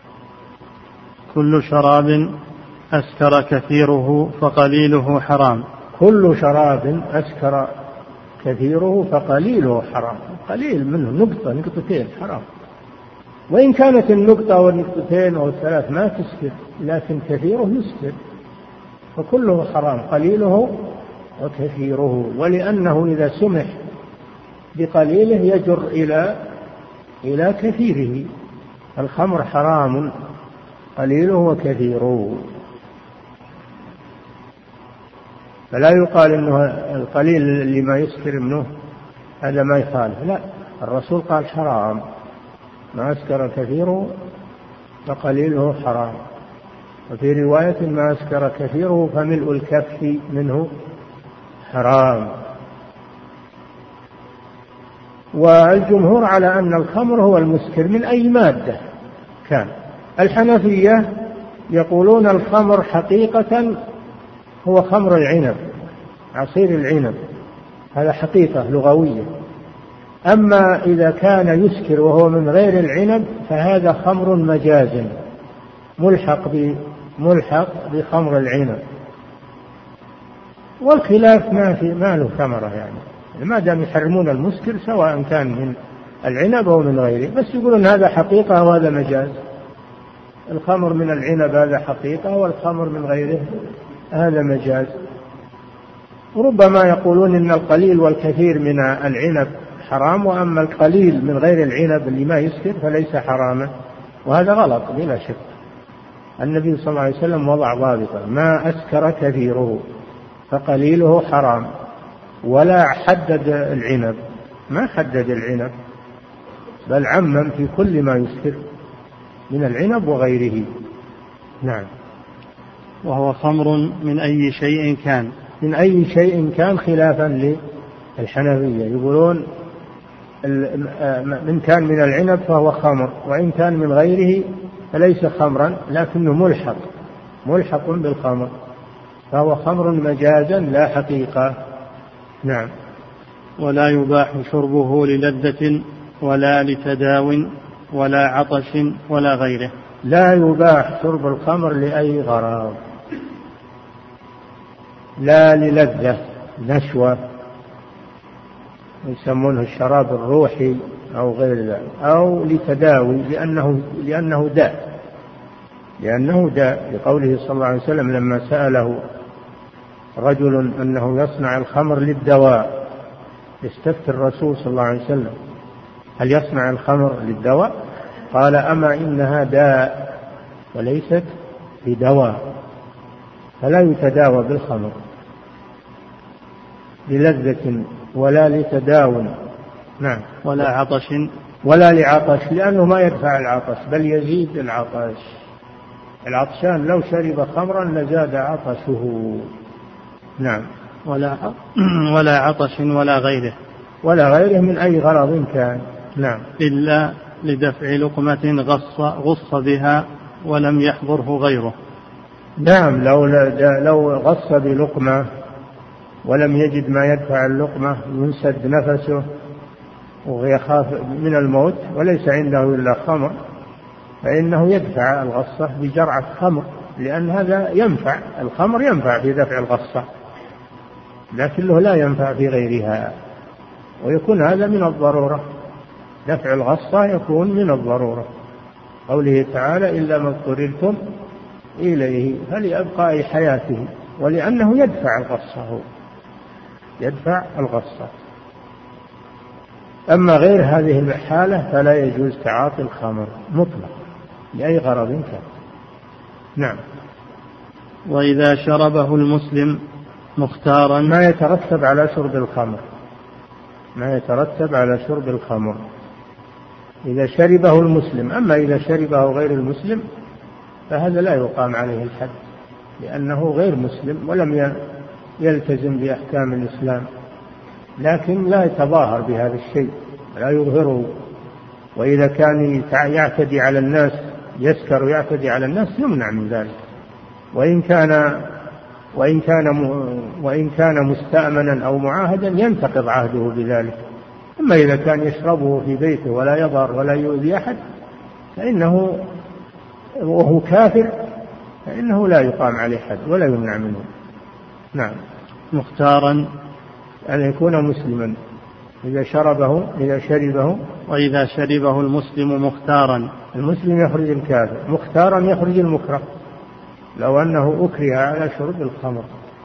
كل شراب أسكر كثيره فقليله حرام. كل شراب أسكر كثيره فقليله حرام، قليل منه نقطة نقطتين حرام، وإن كانت النقطة والنقطتين أو الثلاث ما تسكر، لكن كثيره يسكر، فكله حرام قليله وكثيره. ولأنه إذا سمح بقليله يجر إلى إلى كثيره. الخمر حرام قليله وكثيره، فلا يقال إنه القليل اللي ما يسكر منه هذا ما يخالف، لا، الرسول قال حرام، ما أسكر كثيره فقليله حرام. وفي رواية ما أسكر كثيره فملء الكف منه حرام. والجمهور على أن الخمر هو المسكر من أي مادة كان. الحنفية يقولون الخمر حقيقة هو خمر العنب، عصير العنب، هذا حقيقة لغوية. أما إذا كان يسكر وهو من غير العنب فهذا خمر مجاز ملحق ملحق بخمر العنب. والخلاف ما في ما له ثمرة، يعني ما دام يحرمون المسكر سواء كان من العنب أو من غيره، بس يقولون هذا حقيقة وهذا مجاز. الخمر من العنب هذا حقيقة والخمر من غيره هذا مجاز. وربما يقولون إن القليل والكثير من العنب حرام، وأما القليل من غير العنب اللي ما يسكر فليس حراما، وهذا غلط بلا شك. النبي صلى الله عليه وسلم وضع ضابطا: ما أسكر كثيره فقليله حرام، ولا حدد العنب، ما حدد العنب، بل عمم في كل ما يسكر من العنب وغيره. نعم. وهو خمر من أي شيء كان. من أي شيء كان خلافا للحنفية، يقولون من كان من العنب فهو خمر، وإن كان من غيره فليس خمرا لكنه ملحق ملحق بالخمر، فهو خمر مجازا لا حقيقة. نعم. ولا يباح شربه للذة ولا لتداو ولا عطش ولا غيره. لا يباح شرب الخمر لأي غرض، لا للذة نشوة يسمونه الشراب الروحي أو غير ذلك، أو لتداوي لأنه لأنه داء لأنه داء لقوله صلى الله عليه وسلم لما سأله رجل أنه يصنع الخمر للدواء، استفتى الرسول صلى الله عليه وسلم هل يصنع الخمر للدواء؟ قال أما إنها داء وليست بدواء، فلا يتداوى بالخمر للذة ولا لتداو. نعم. ولا عطش ولا لعطش لأنه ما يدفع العطش بل يزيد العطش. العطشان لو شرب خمرا لزاد عطشه. نعم. ولا ولا عطش ولا غيره ولا غيره من أي غرض كان. نعم. إلا لدفع لقمة غص غص بها ولم يحضره غيره. نعم. لو لو غص بلقمة ولم يجد ما يدفع اللقمة ينسد نفسه ويخاف من الموت وليس عنده إلا خمر، فإنه يدفع الغصة بجرعة خمر، لأن هذا ينفع، الخمر ينفع في دفع الغصة لكنه لا ينفع في غيرها، ويكون هذا من الضرورة، دفع الغصة يكون من الضرورة. قوله تعالى إلا ما اضطررتم إليه فلأبقاء حياته، ولأنه يدفع الغصة هو يدفع الغصة. أما غير هذه الحالة فلا يجوز تعاطي الخمر مطلق لأي غرض كان. نعم. وإذا شربه المسلم مختارا ما يترتب على شرب الخمر ما يترتب على شرب الخمر إذا شربه المسلم. أما إذا شربه غير المسلم فهذا لا يقام عليه الحد، لأنه غير مسلم ولم يلتزم بأحكام الإسلام، لكن لا يتظاهر بهذا الشيء لا يظهره. وإذا كان يعتدي على الناس يسكر ويعتدي على الناس يمنع من ذلك، وإن كان وإن كان وإن كان مستأمنا أو معاهدا ينتقض عهده بذلك. أما إذا كان يشربه في بيته ولا يضر ولا يؤذي أحد فإنه وهو كافر فإنه لا يقام عليه حد ولا يمنع منه. نعم. مختارا أن يكون مسلما إذا شربه إذا شربه وإذا شربه المسلم مختارا. المسلم يخرج الكافر، مختارا يخرج المكره. لو أنه أكره على شرب الخمر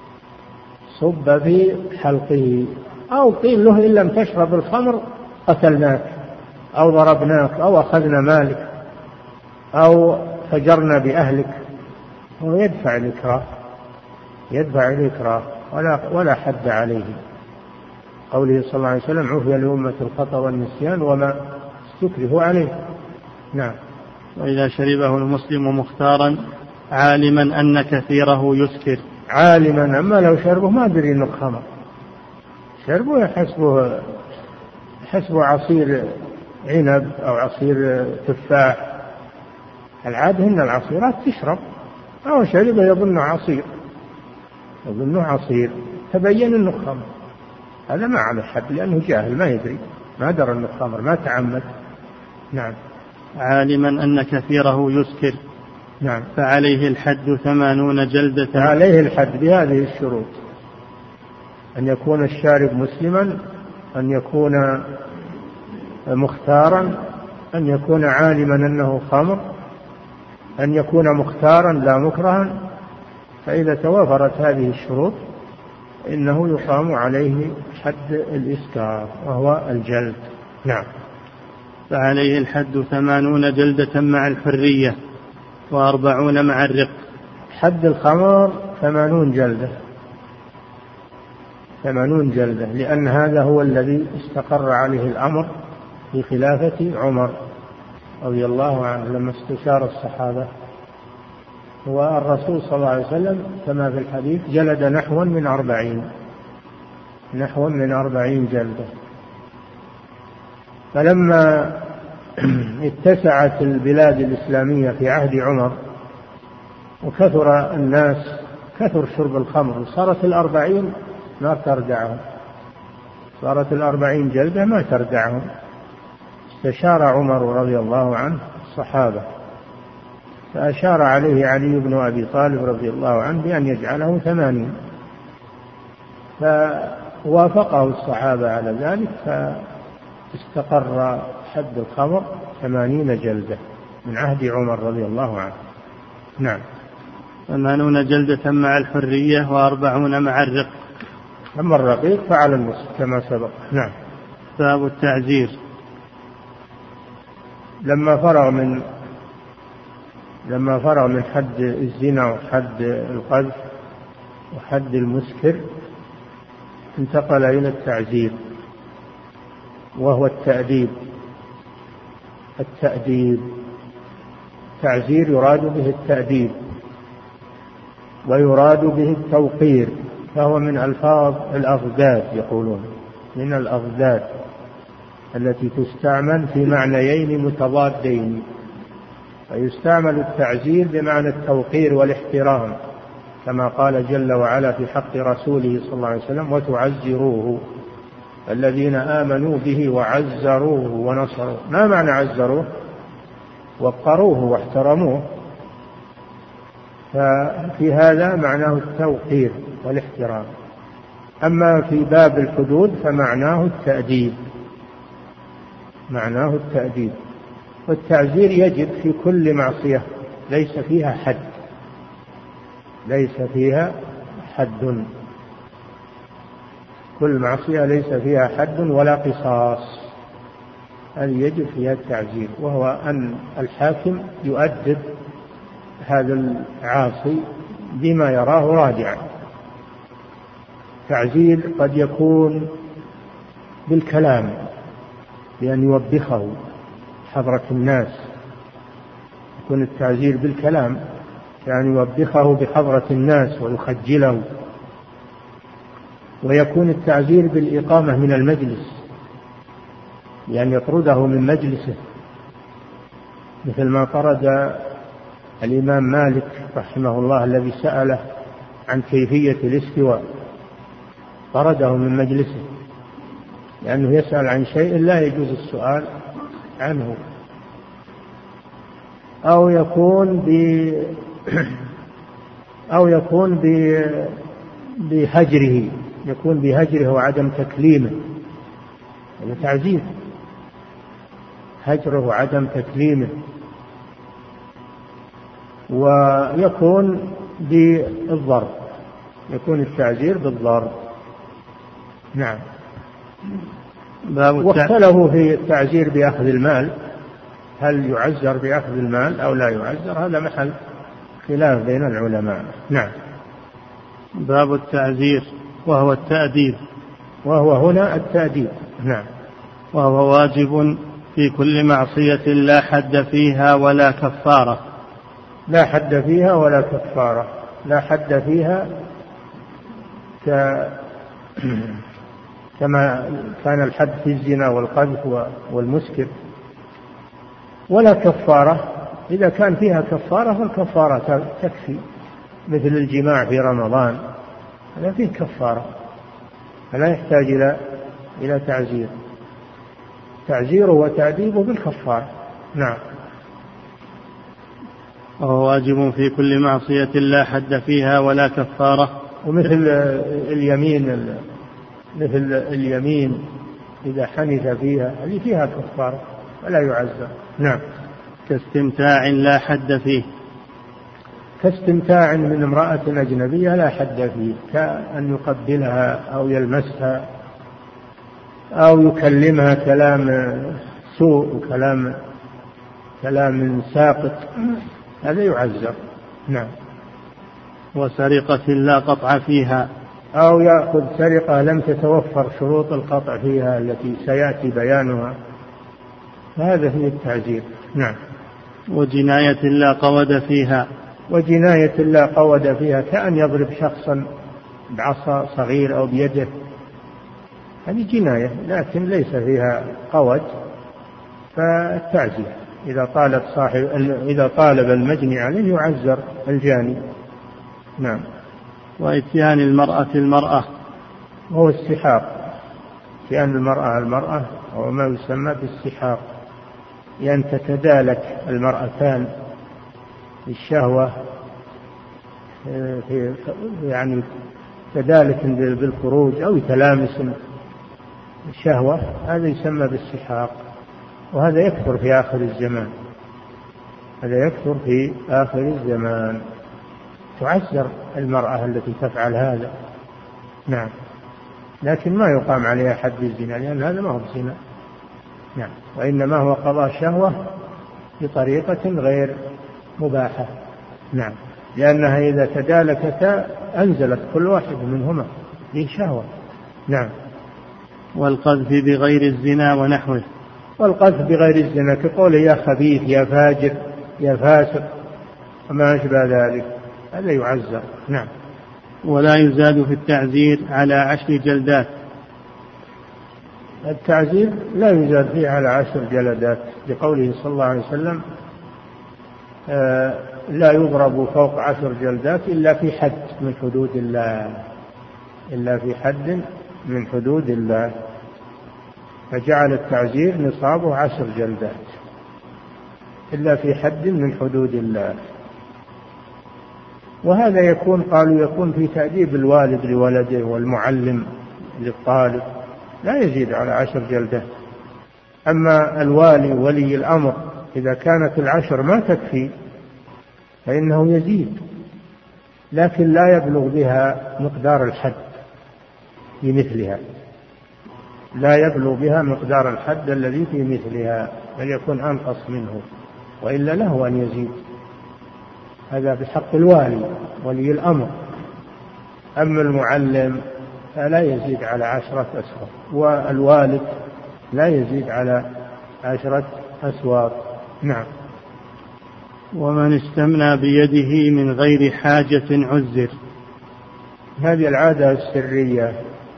صب في حلقه أو قيل له إن لم تشرب الخمر قتلناك أو ضربناك أو أخذنا مالك أو فجرنا بأهلك، هو يدفع الإكراه يدفع الإكراه ولا, ولا حد عليه. قوله صلى الله عليه وسلم عفي لأمة الخطأ والنسيان وما استكرهوا عليه. نعم. وإذا شربه المسلم مختارا عالما أن كثيره يسكر. عالما، أما لو شربه ما أدري إنه خمر، شربه يحسبه يحسبه عصير عنب أو عصير تفاح. العادة إن العصيرات تشرب، أو شربه يظنه عصير يظنه عصير تبين إنه خمر، هذا ما عليه حد لأنه جاهل ما يدري ما درى إنه خمر ما تعمد. نعم. عالما أن كثيره يسكر. نعم. فعليه الحد ثمانون جلدة. عليه الحد بهذه الشروط: أن يكون الشارب مسلما، أن يكون مختارا، أن يكون عالما أنه خمر، أن يكون مختارا لا مكرها. فإذا توافرت هذه الشروط إنه يقام عليه حد الإسكار وهو الجلد. نعم. فعليه الحد ثمانون جلدة مع الحرية وأربعون مع الرق. حد الخمر ثمانون جلدة ثمانون جلدة لأن هذا هو الذي استقر عليه الأمر في خلافة عمر رضي الله عنه لما استشار الصحابة والرسول صلى الله عليه وسلم كما في الحديث جلد نحوا من أربعين نحو من أربعين جلدة. فلما اتسعت البلاد الإسلامية في عهد عمر وكثر الناس كثر شرب الخمر صارت الأربعين ما تردعهم صارت الأربعين جلدة ما تردعهم. استشار عمر رضي الله عنه الصحابة فأشار عليه علي بن أبي طالب رضي الله عنه بأن يجعله ثمانين فوافقه الصحابة على ذلك فاستقر حد الخمر ثمانين جلدة من عهد عمر رضي الله عنه. نعم. ثمانون جلدة مع الحرية وأربعون مع الرق. أما الرقيق فعلى النصف كما سبق. نعم. باب التعزير. لما فرغ من لما فرغ من حد الزنا وحد القذف وحد المسكر انتقل إلى التعزير وهو التأديب. التأديب تعزير يراد به التأديب ويراد به التوقير فهو من ألفاظ الأضداد يقولون من الأضداد التي تستعمل في معنيين متضادين. فيستعمل التعزير بمعنى التوقير والاحترام كما قال جل وعلا في حق رسوله صلى الله عليه وسلم وتعزروه الذين آمنوا به وعزروه ونصروه. ما معنى عزروه؟ وقروه واحترموه. ففي هذا معناه التوقير والاحترام. أما في باب الحدود فمعناه التأديب معناه التأديب. والتعزير يجب في كل معصية ليس فيها حد ليس فيها حد كل معصية ليس فيها حد ولا قصاص هذه يجب فيها التعزير وهو أن الحاكم يؤدب هذا العاصي بما يراه رادعا. تعزير قد يكون بالكلام بأن يوبخه حضرة الناس يكون التعزير بالكلام يعني يوبخه بحضرة الناس ويخجله. ويكون التعزير بالإقامة من المجلس يعني يطرده من مجلسه مثل ما طرد الإمام مالك رحمه الله الذي سأله عن كيفية الاستواء طرده من مجلسه لأنه يسأل عن شيء لا يجوز السؤال عنه. أو يكون ب أو يكون بهجره يكون بهجره وعدم تكليمه هذا تعزير هجره وعدم تكليمه. ويكون بالضرب يكون التعزير بالضرب. نعم. واختلفوا في التعزير بأخذ المال هل يعزر بأخذ المال أو لا يعزر هذا محل خلاف بين العلماء. نعم. باب التعزير وهو التأديب وهو هنا التأديب. نعم. وهو واجب في كل معصية لا حد فيها ولا كفارة. لا حد فيها ولا كفارة. لا حد فيها ك... كما كان الحد في الزنا والقذف والمسكر ولا كفارة. إذا كان فيها كفارة فالكفارة تكفي مثل الجماع في رمضان هذا فيه كفارة فلا يحتاج إلى إلى تعزير. تعزيره وتأديبه بالكفارة. نعم. وهو واجب في كل معصية لا حد فيها ولا كفارة. ومثل اليمين مثل اليمين إذا حنث فيها هذه فيها كفارة ولا يعزر. نعم. كاستمتاع لا حد فيه. كاستمتاع من امرأة أجنبية لا حد فيه كأن يقبلها أو يلمسها أو يكلمها كلام سوء وكلام كلام ساقط هذا يعزر. نعم. وسرقة لا قطع فيها. أو يأخذ سرقة لم تتوفر شروط القطع فيها التي سيأتي بيانها هذا هي التعزير. نعم. وجناية لا قود فيها. وجناية لا قود فيها كأن يضرب شخصا بعصا صغير أو بيده، هذه جناية لكن ليس فيها قود، فالتعزية إذا طالب صاحب إذا طالب المجني عليه يعزر الجاني. نعم. وإتيان المرأة المرأة هو السحاق، إتيان المرأة المرأة هو ما يسمى بالسحاق، لأن تتدالك المرأتان بالشهوة، في يعني تدالك بالخروج أو يتلامس الشهوة، هذا يسمى بالسحاق، وهذا يكثر في آخر الزمان، هذا يكثر في آخر الزمان، تعزر المرأة التي تفعل هذا. نعم. لكن ما يقام عليها حد الزنا، لأن هذا ما هو زنا. نعم. وإنما هو قضاء شهوة بطريقة غير مباحة. نعم. لأنها إذا تدالكتا أنزلت كل واحد منهما به شهوة. نعم. والقذف بغير الزنا ونحوه. والقذف بغير الزنا كقول يا خبيث يا فاجر يا فاسق وما أشبه ذلك، هذا يعزر. نعم. ولا يزاد في التعزير على عشر جلدات. التعزير لا يزاد فيه على عشر جلدات، لقوله صلى الله عليه وسلم آه لا يضرب فوق عشر جلدات إلا في حد من حدود الله، إلا في حد من حدود الله، فجعل التعزير نصابه عشر جلدات إلا في حد من حدود الله. وهذا يكون قالوا يكون في تأديب الوالد لولده والمعلم للطالب، لا يزيد على عشر جلدات. أما الوالي ولي الأمر إذا كانت العشر ما تكفي فإنه يزيد، لكن لا يبلغ بها مقدار الحد في مثلها، لا يبلغ بها مقدار الحد الذي في مثلها، بل يكون أنقص منه، وإلا له أن يزيد. هذا بحق الوالي ولي الأمر. أما المعلم فلا يزيد على عشرة أسواق، والوالد لا يزيد على عشرة أسواق. نعم. ومن استمنى بيده من غير حاجة عزر. هذه العادة السرية،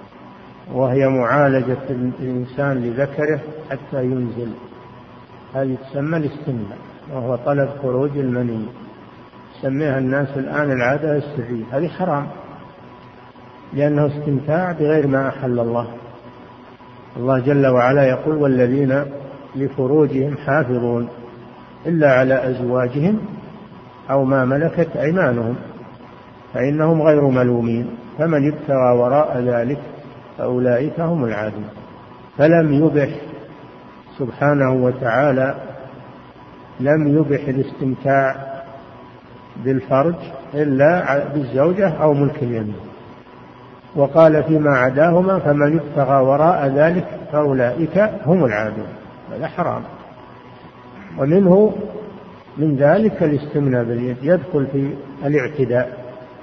وهي معالجة الإنسان لذكره حتى ينزل، هذه تسمى الاستمناء، وهو طلب خروج المني، سميها الناس الآن العادة السرية. هذه حرام، لأنه استمتاع بغير ما أحل الله. الله جل وعلا يقول والذين لفروجهم حافظون إلا على أزواجهم أو ما ملكت أيمانهم فإنهم غير ملومين، فمن ابتغى وراء ذلك فأولئك هم العادون. فلم يبح سبحانه وتعالى لم يبح الاستمتاع بالفرج إلا بالزوجة أو ملك اليمين، وقال فيما عداهما فمن ابتغى وراء ذلك فأولئك هم العادون. هذا حرام. ومنه من ذلك الاستمناء باليد، يدخل في الاعتداء،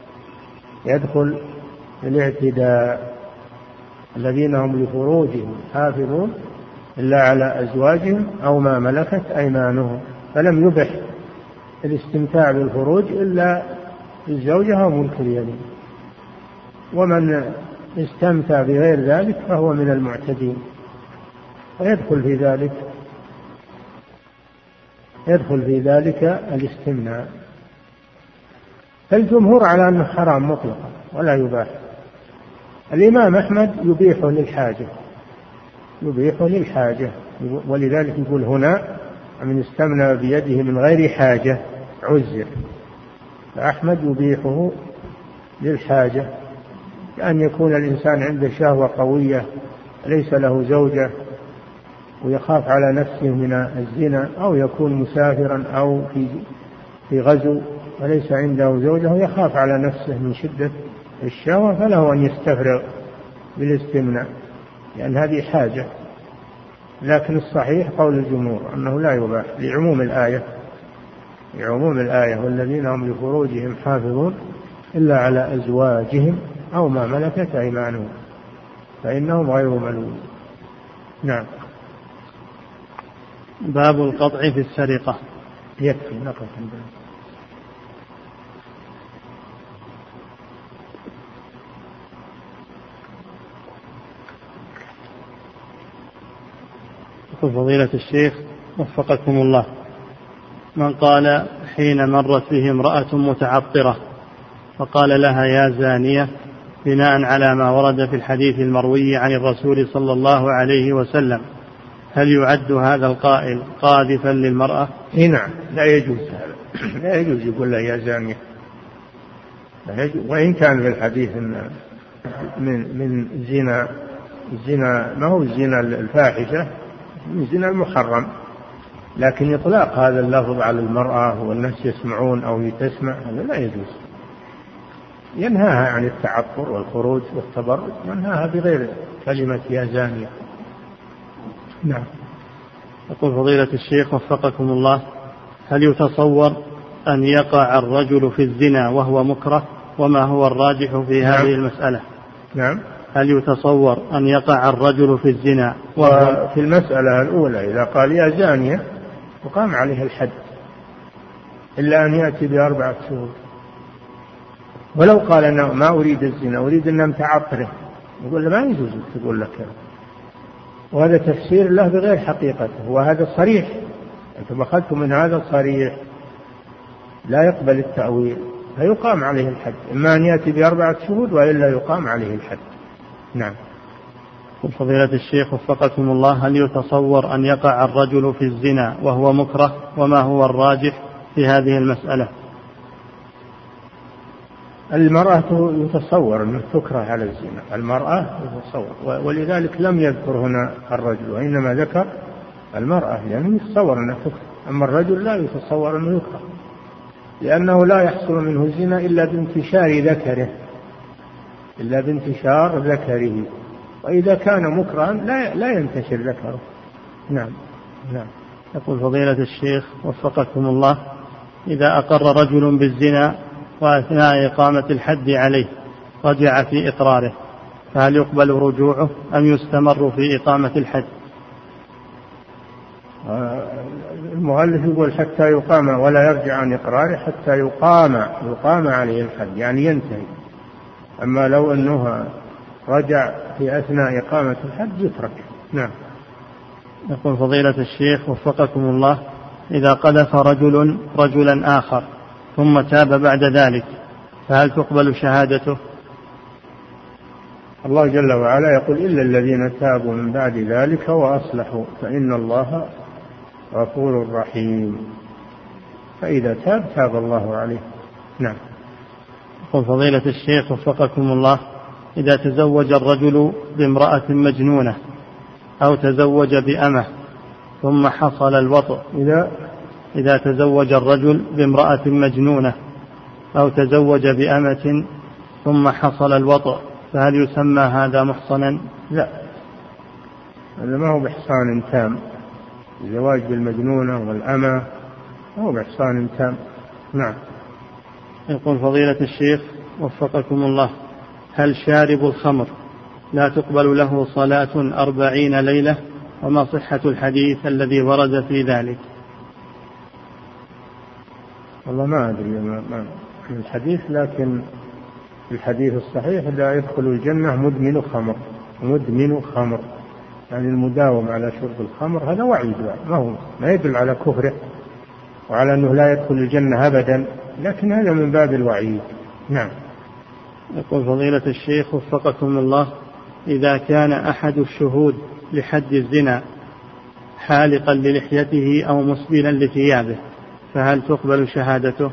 يدخل في الاعتداء. الذين هم لفروجهم حافظون إلا على أزواجهم أو ما ملكت أيمانهم، فلم يبح الاستمتاع بالفروج إلا الزوجة أو ملك اليمين. ومن استمتع بغير ذلك فهو من المعتدين، ويدخل في ذلك يدخل في ذلك الاستمناء. فالجمهور على أنه حرام مطلقا ولا يباح. الإمام أحمد يبيح للحاجة، يبيح للحاجة، ولذلك يقول هنا من استمنى بيده من غير حاجة عزر. فأحمد يبيحه للحاجة، كأن يكون الإنسان عنده شهوة قوية ليس له زوجة ويخاف على نفسه من الزنا، أو يكون مسافرا أو في في غزو وليس عنده زوجة ويخاف على نفسه من شدة الشهوة، فله أن يستفرغ بالاستمناء، لأن هذه حاجة. لكن الصحيح قول الجمهور أنه لا يباح لعموم الآية، لعموم الآية والذين هم لفروجهم حافظون إلا على أزواجهم أو ما ملكت أيمانهم فإنهم غير ملومين. نعم. باب القطع في السرقة. يكفي نقف عندنا. يقول فضيلة الشيخ وفقكم الله: من قال حين مرت به امرأة متعطرة فقال لها يا زانية بناء على ما ورد في الحديث المروي عن الرسول صلى الله عليه وسلم، هل يعد هذا القائل قاذفا للمرأة؟ إيه نعم، لا يجوز هذا، لا يجوز يقول لها يا زانية، لا يجوز. وإن كان في الحديث إن من من زنا الزنا ما هو الزنا الفاحشة، من الزنا المحرم، لكن إطلاق هذا اللفظ على المرأة والناس يسمعون أو تسمع هذا لا يجوز. ينهاها عن التعطر والخروج والتبرج، ينهاها بغير كلمة يا زانية. نعم. يقول فضيلة الشيخ وفقكم الله: هل يتصور أن يقع الرجل في الزنا وهو مكره؟ وما هو الراجح في نعم. هذه المسألة؟ نعم. هل يتصور أن يقع الرجل في الزنا وهو في المسألة الأولى إذا قال يا زانية وقام عليه الحد، إلا أن يأتي بأربعة شهور. ولو قال أنه ما أريد الزنا، أريد أن متعطره، يقول له ما يجوز تقول لك، وهذا تفسير له بغير حقيقته، وهذا صريح، أنتم أخذتم من هذا صريح لا يقبل التأويل، فيقام عليه الحد، إما أن يأتي بأربعة شهود وإلا يقام عليه الحد. نعم. فضيلة الشيخ وفقكم الله: هل يتصور أن يقع الرجل في الزنا وهو مكره؟ وما هو الراجح في هذه المسألة؟ المرأة يتصور أنه تكره على الزنا، المرأة يتصور، ولذلك لم يذكر هنا الرجل وإنما ذكر المرأة، لأنه يتصور أنه تكره، أما الرجل لا يتصور أنه يكره، لأنه لا يحصل منه الزنا إلا بانتشار ذكره، إلا بانتشار ذكره، وإذا كان مكرها لا لا ينتشر ذكره. نعم. نعم. يقول فضيلة الشيخ وفقكم الله: إذا أقر رجل بالزنا وأثناء إقامة الحد عليه رجع في إقراره، فهل يقبل رجوعه أم يستمر في إقامة الحد؟ المؤلف يقول حتى يقام، ولا يرجع عن إقراره حتى يقام يقام عليه الحد، يعني ينتهي. أما لو أنه رجع في أثناء إقامة الحد يترك. نعم. يقول فضيلة الشيخ وفقكم الله: إذا قذف رجل رجلا آخر ثم تاب بعد ذلك فهل تقبل شهادته؟ الله جل وعلا يقول: إلا الذين تابوا من بعد ذلك وأصلحوا فإن الله غفور رحيم. فإذا تاب تاب الله عليه. نعم. يقول فضيلة الشيخ وفقكم الله: إذا تزوج الرجل بامرأة مجنونة أو تزوج بأمة ثم حصل الوطء، إذا إذا تزوج الرجل بامرأة مجنونة أو تزوج بأمة ثم حصل الوطء، فهل يسمى هذا محصنا؟ لا، هذا ما هو بإحصان تام. الزواج بالمجنونة والأمة ما هو بإحصان تام. نعم. يقول فضيلة الشيخ وفقكم الله: هل شارب الخمر لا تقبل له صلاة أربعين ليلة؟ وما صحة الحديث الذي ورد في ذلك؟ والله ما أدري ما ما الحديث، لكن الحديث الصحيح لا يدخل الجنة مدمن خمر. مدمن خمر يعني المداوم على شرب الخمر، هذا وعيد، ما هو ما يدل على كفره وعلى أنه لا يدخل الجنة أبدا، لكن هذا من باب الوعيد. نعم. يقول فضيلة الشيخ وفقكم الله: إذا كان أحد الشهود لحد الزنا حالقا للحيته أو مسبلا لثيابه فهل تقبل شهادته؟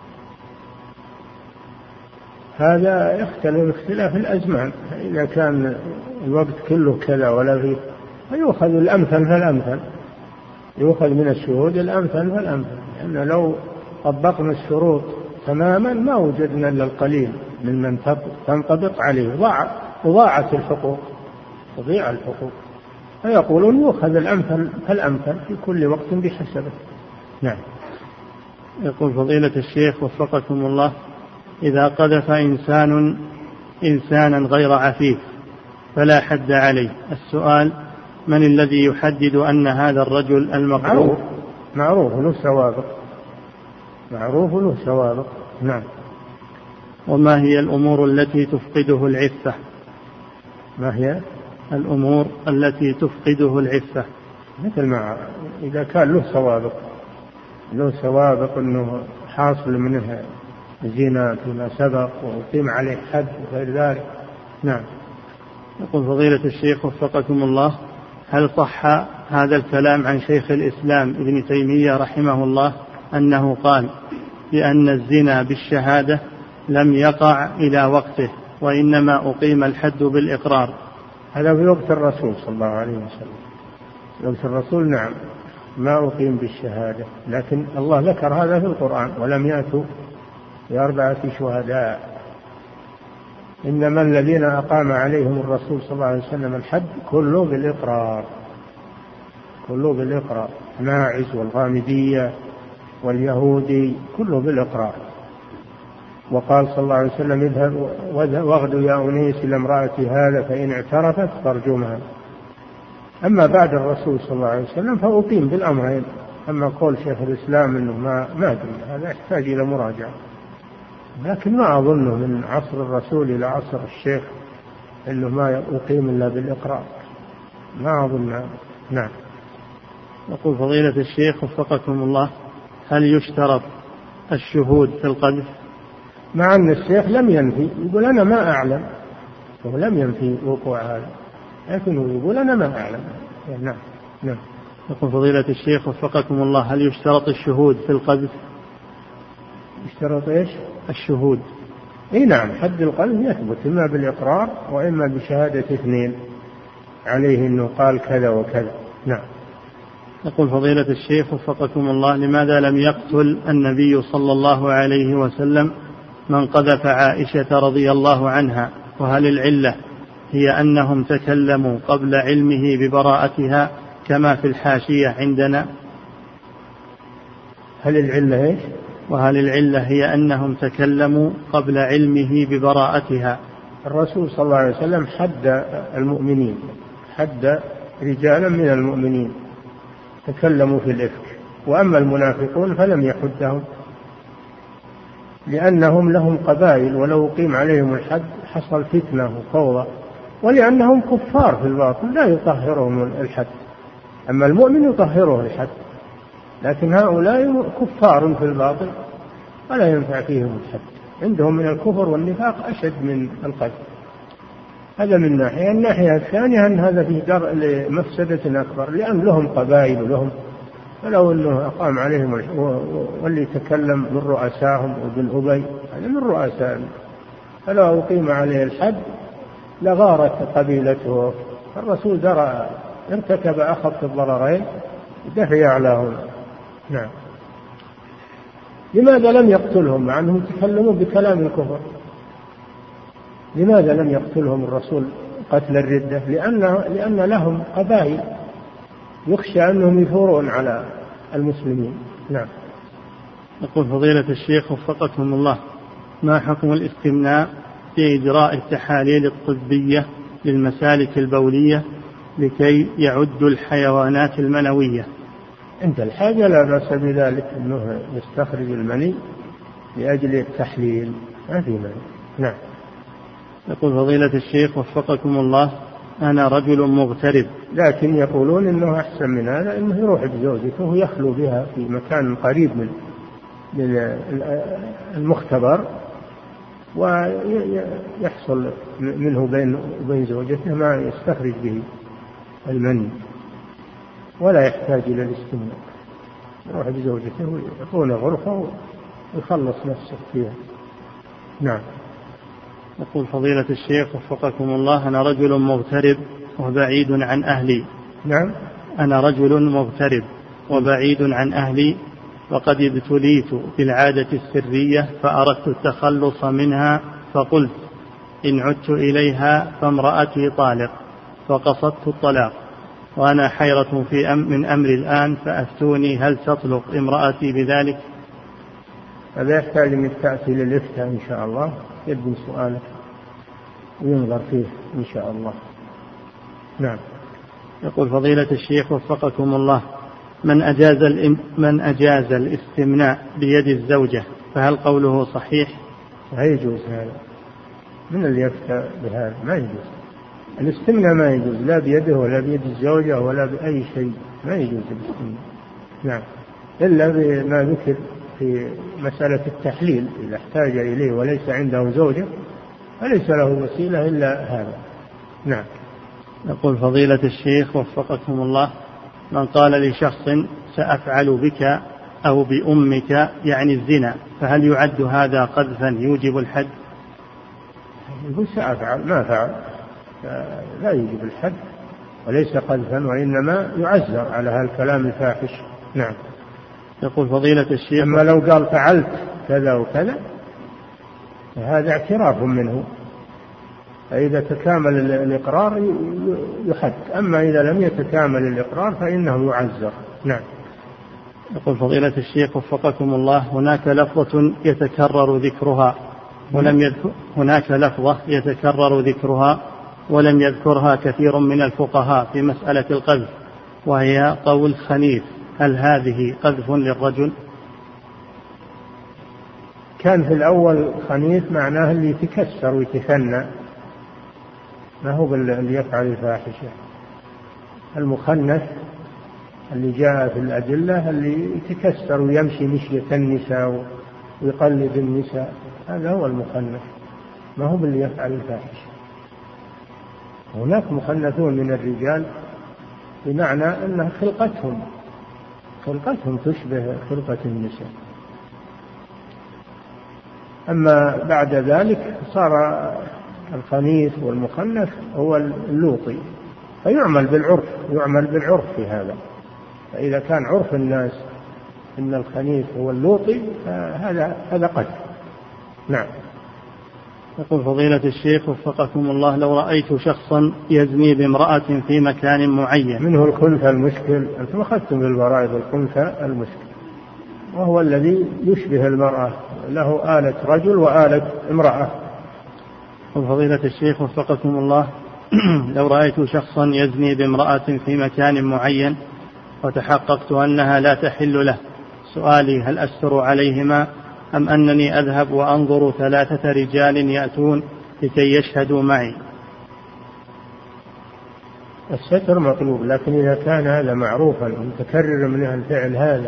هذا يختلف اختلاف الأزمان، إذا كان الوقت كله كذا ولا فيه فيؤخذ الأمثل فالأمثل، يؤخذ من الشهود الأمثل فالأمثل، لأن لو طبقنا الشروط تماما ما وجدنا إلا القليل من من تنطبق عليه، ضاع وضاعت الحقوق، تضيع الحقوق، فيقولون يؤخذ الأمثل فالأمثل في كل وقت بحسبه. نعم. يقول فضيلة الشيخ وفقكم الله: إذا قذف إنسان إنسانا غير عفيف فلا حد عليه، السؤال: من الذي يحدد أن هذا الرجل المقذوف؟ معروف معروف له سوابق، معروف له سوابق. نعم. وما هي الأمور التي تفقده العفة؟ ما هي الأمور التي تفقده العفة؟ مثل ما إذا كان له سوابق له سوابق أنه حاصل منه زنا فيما سبق وقيم عليه حد وغير ذلك. نعم. يقول فضيلة الشيخ وفقكم الله: هل صح هذا الكلام عن شيخ الإسلام ابن تيمية رحمه الله أنه قال بأن الزنا بالشهادة لم يقع إلى وقته وإنما أقيم الحد بالإقرار؟ هذا في وقت الرسول صلى الله عليه وسلم. وقت الرسول نعم ما أقيم بالشهادة، لكن الله ذكر هذا في القرآن: ولم يأتوا بأربعة شهداء. إنما الذين أقام عليهم الرسول صلى الله عليه وسلم الحد كله بالإقرار، كله بالإقرار، ماعز والغامدية واليهودي كله بالإقرار. وقال صلى الله عليه وسلم: اذهب واغدوا يا أنيس إلى امرأة هذا فإن اعترفت فارجمها. أما بعد الرسول صلى الله عليه وسلم فأقيم بالأمرين. أما قول شيخ الإسلام أنه ما ما أدري، هذا يحتاج إلى مراجعة، لكن ما أظنه من عصر الرسول إلى عصر الشيخ أنه ما أقيم إلا بالإقرار، ما أظن. نعم. يقول فضيلة الشيخ وفقكم الله: هل يشترط الشهود في القذف؟ مع أن الشيخ لم ينفي، يقول أنا ما أعلم، هو لم ينفي وقوع هذا، لكنه يقول أنا ما أعلم. نعم. نعم. يقول فضيلة الشيخ وفقكم الله: هل يشترط الشهود في القذف؟ يشترط إيش؟ الشهود. إيه نعم، حد القذف يثبت إما بالإقرار وإما بشهادة اثنين عليه أنه قال كذا وكذا. نعم. يقول فضيلة الشيخ وفقكم الله: لماذا لم يقتل النبي صلى الله عليه وسلم من قذف عائشة رضي الله عنها؟ وهل العلة هي أنهم تكلموا قبل علمه ببراءتها كما في الحاشية عندنا؟ هل العلة إيش؟ وهل العلة هي أنهم تكلموا قبل علمه ببراءتها؟ الرسول صلى الله عليه وسلم حد المؤمنين، حد رجالا من المؤمنين تكلموا في الإفك، وأما المنافقون فلم يحدهم، لأنهم لهم قبائل ولو قيم عليهم الحد حصل فتنة وفوضى، ولأنهم كفار في الباطن لا يطهرهم الحد. أما المؤمن يطهره الحد، لكن هؤلاء كفار في الباطن ولا ينفع فيهم الحد، عندهم من الكفر والنفاق أشد من القتل. هذا من ناحية. الناحية الثانية أن هذا فيه درء لمفسدة أكبر، لأن لهم قبائل ولهم، فلو أنه أقام عليهم واللي يتكلم من رؤساهم وابن أبي هذا من رؤسائهم، فلو أقيم عليه الحد لغارت قبيلته. الرسول درى ارتكب أخف الضررين دفع أعلاهما. نعم. لماذا لم يقتلهم مع أنهم تكلموا بكلام الكفر؟ لماذا لم يقتلهم الرسول قتل الردة؟ لأن, لأن لهم قبائل يخشى أنهم يثورون على المسلمين. نعم. يقول فضيلة الشيخ وفقكم الله: ما حكم الاستمناء في إجراء التحاليل الطبية للمسالك البولية لكي يعد الحيوانات المنوية؟ عند الحاجة لا بأس بذلك، أنه يستخرج المني لأجل التحليل، ما في مانع. نعم. يقول فضيلة الشيخ وفقكم الله: أنا رجل مغترب، لكن يقولون إنه أحسن من هذا أنه يروح بزوجته ويخلو بها في مكان قريب من المختبر ويحصل منه بين وبين زوجته ما يستخرج به المني، ولا يحتاج إلى الاستمناء. يروح بزوجته ويكون غرفة ويخلص نفسه فيها. نعم. يقول فضيلة الشيخ وفقكم الله: أنا رجل مغترب وبعيد عن أهلي. نعم. أنا رجل مغترب وبعيد عن أهلي، وقد ابتليت بالعادة السرية فأردت التخلص منها، فقلت إن عدت إليها فامرأتي طالق، فقصدت الطلاق، وأنا حيرة في أم من أمري الآن، فأفتوني هل تطلق امرأتي بذلك؟ هذا يحتاج أن تأتي للإفتاء إن شاء الله، يبدو سؤالك وينظر فيه إن شاء الله. نعم. يقول فضيلة الشيخ وفقكم الله: من أجاز من أجاز الاستمناء بيد الزوجة فهل قوله صحيح؟ لا يجوز هذا. من اللي يفتى بهذا؟ ما يجوز الاستمناء، ما يجوز لا بيده ولا بيد الزوجة ولا بأي شيء. ما يجوز بالسنة. نعم، إلا بما ذكر في مسألة التحليل، إذا احتاج إليه وليس عنده زوجة فليس له وسيلة إلا هذا. نعم. يقول فضيلة الشيخ وفقكم الله: من قال لشخص سأفعل بك أو بأمك يعني الزنا، فهل يعد هذا قذفا يوجب الحد؟ يقول سأفعل ما فعل، لا يوجب الحد وليس قذفا، وإنما يعزر على هالكلام الفاحش. نعم. يقول فضيلة الشيخ: أما لو قال فعلت كذا وكذا فهذا اعتراف منه، فإذا تكامل الإقرار يحد، أما إذا لم يتكامل الإقرار فإنه يعزر. نعم. يقول فضيلة الشيخ وفقكم الله: هناك لفظة يتكرر ذكرها ولم يذكر هناك لفظة يتكرر ذكرها ولم يذكرها كثير من الفقهاء في مسألة القذف، وهي قول خنيف، هل هذه قذف للرجل؟ كان في الأول خنيف معناه اللي يتكسر ويتثنى، ما هو اللي يفعل الفاحشة. المخنث اللي جاء في الأدلة اللي يتكسر ويمشي مشية النساء ويقلد النساء، هذا هو المخنث، ما هو اللي يفعل الفاحشة. هناك مخنثون من الرجال بمعنى أن خلقتهم خلقتهم تشبه خلقة النساء. أما بعد ذلك صار الخنيث والمخنث هو اللوطي، فيعمل بالعرف يعمل بالعرف في هذا. فإذا كان عرف الناس إن الخنيث هو اللوطي فهذا هذا قد. نعم. يقول فضيلة الشيخ وفقكم الله: لو رأيت شخصا يزني بامرأة في مكان معين. منه الخنثى المشكل، أنتم أخذتم بالفرائض الخنثى المشكل، وهو الذي يشبه المرأة، له آلة رجل وآلة امرأة. فضيلة الشيخ وفقكم الله: لو رأيت شخصا يزني بامرأة في مكان معين وتحققت أنها لا تحل له، سؤالي: هل أستر عليهما أم أنني أذهب وأنظر ثلاثة رجال يأتون لكي يشهدوا معي؟ الستر مطلوب، لكن إذا كان هذا معروفا متكرر من الفعل هذا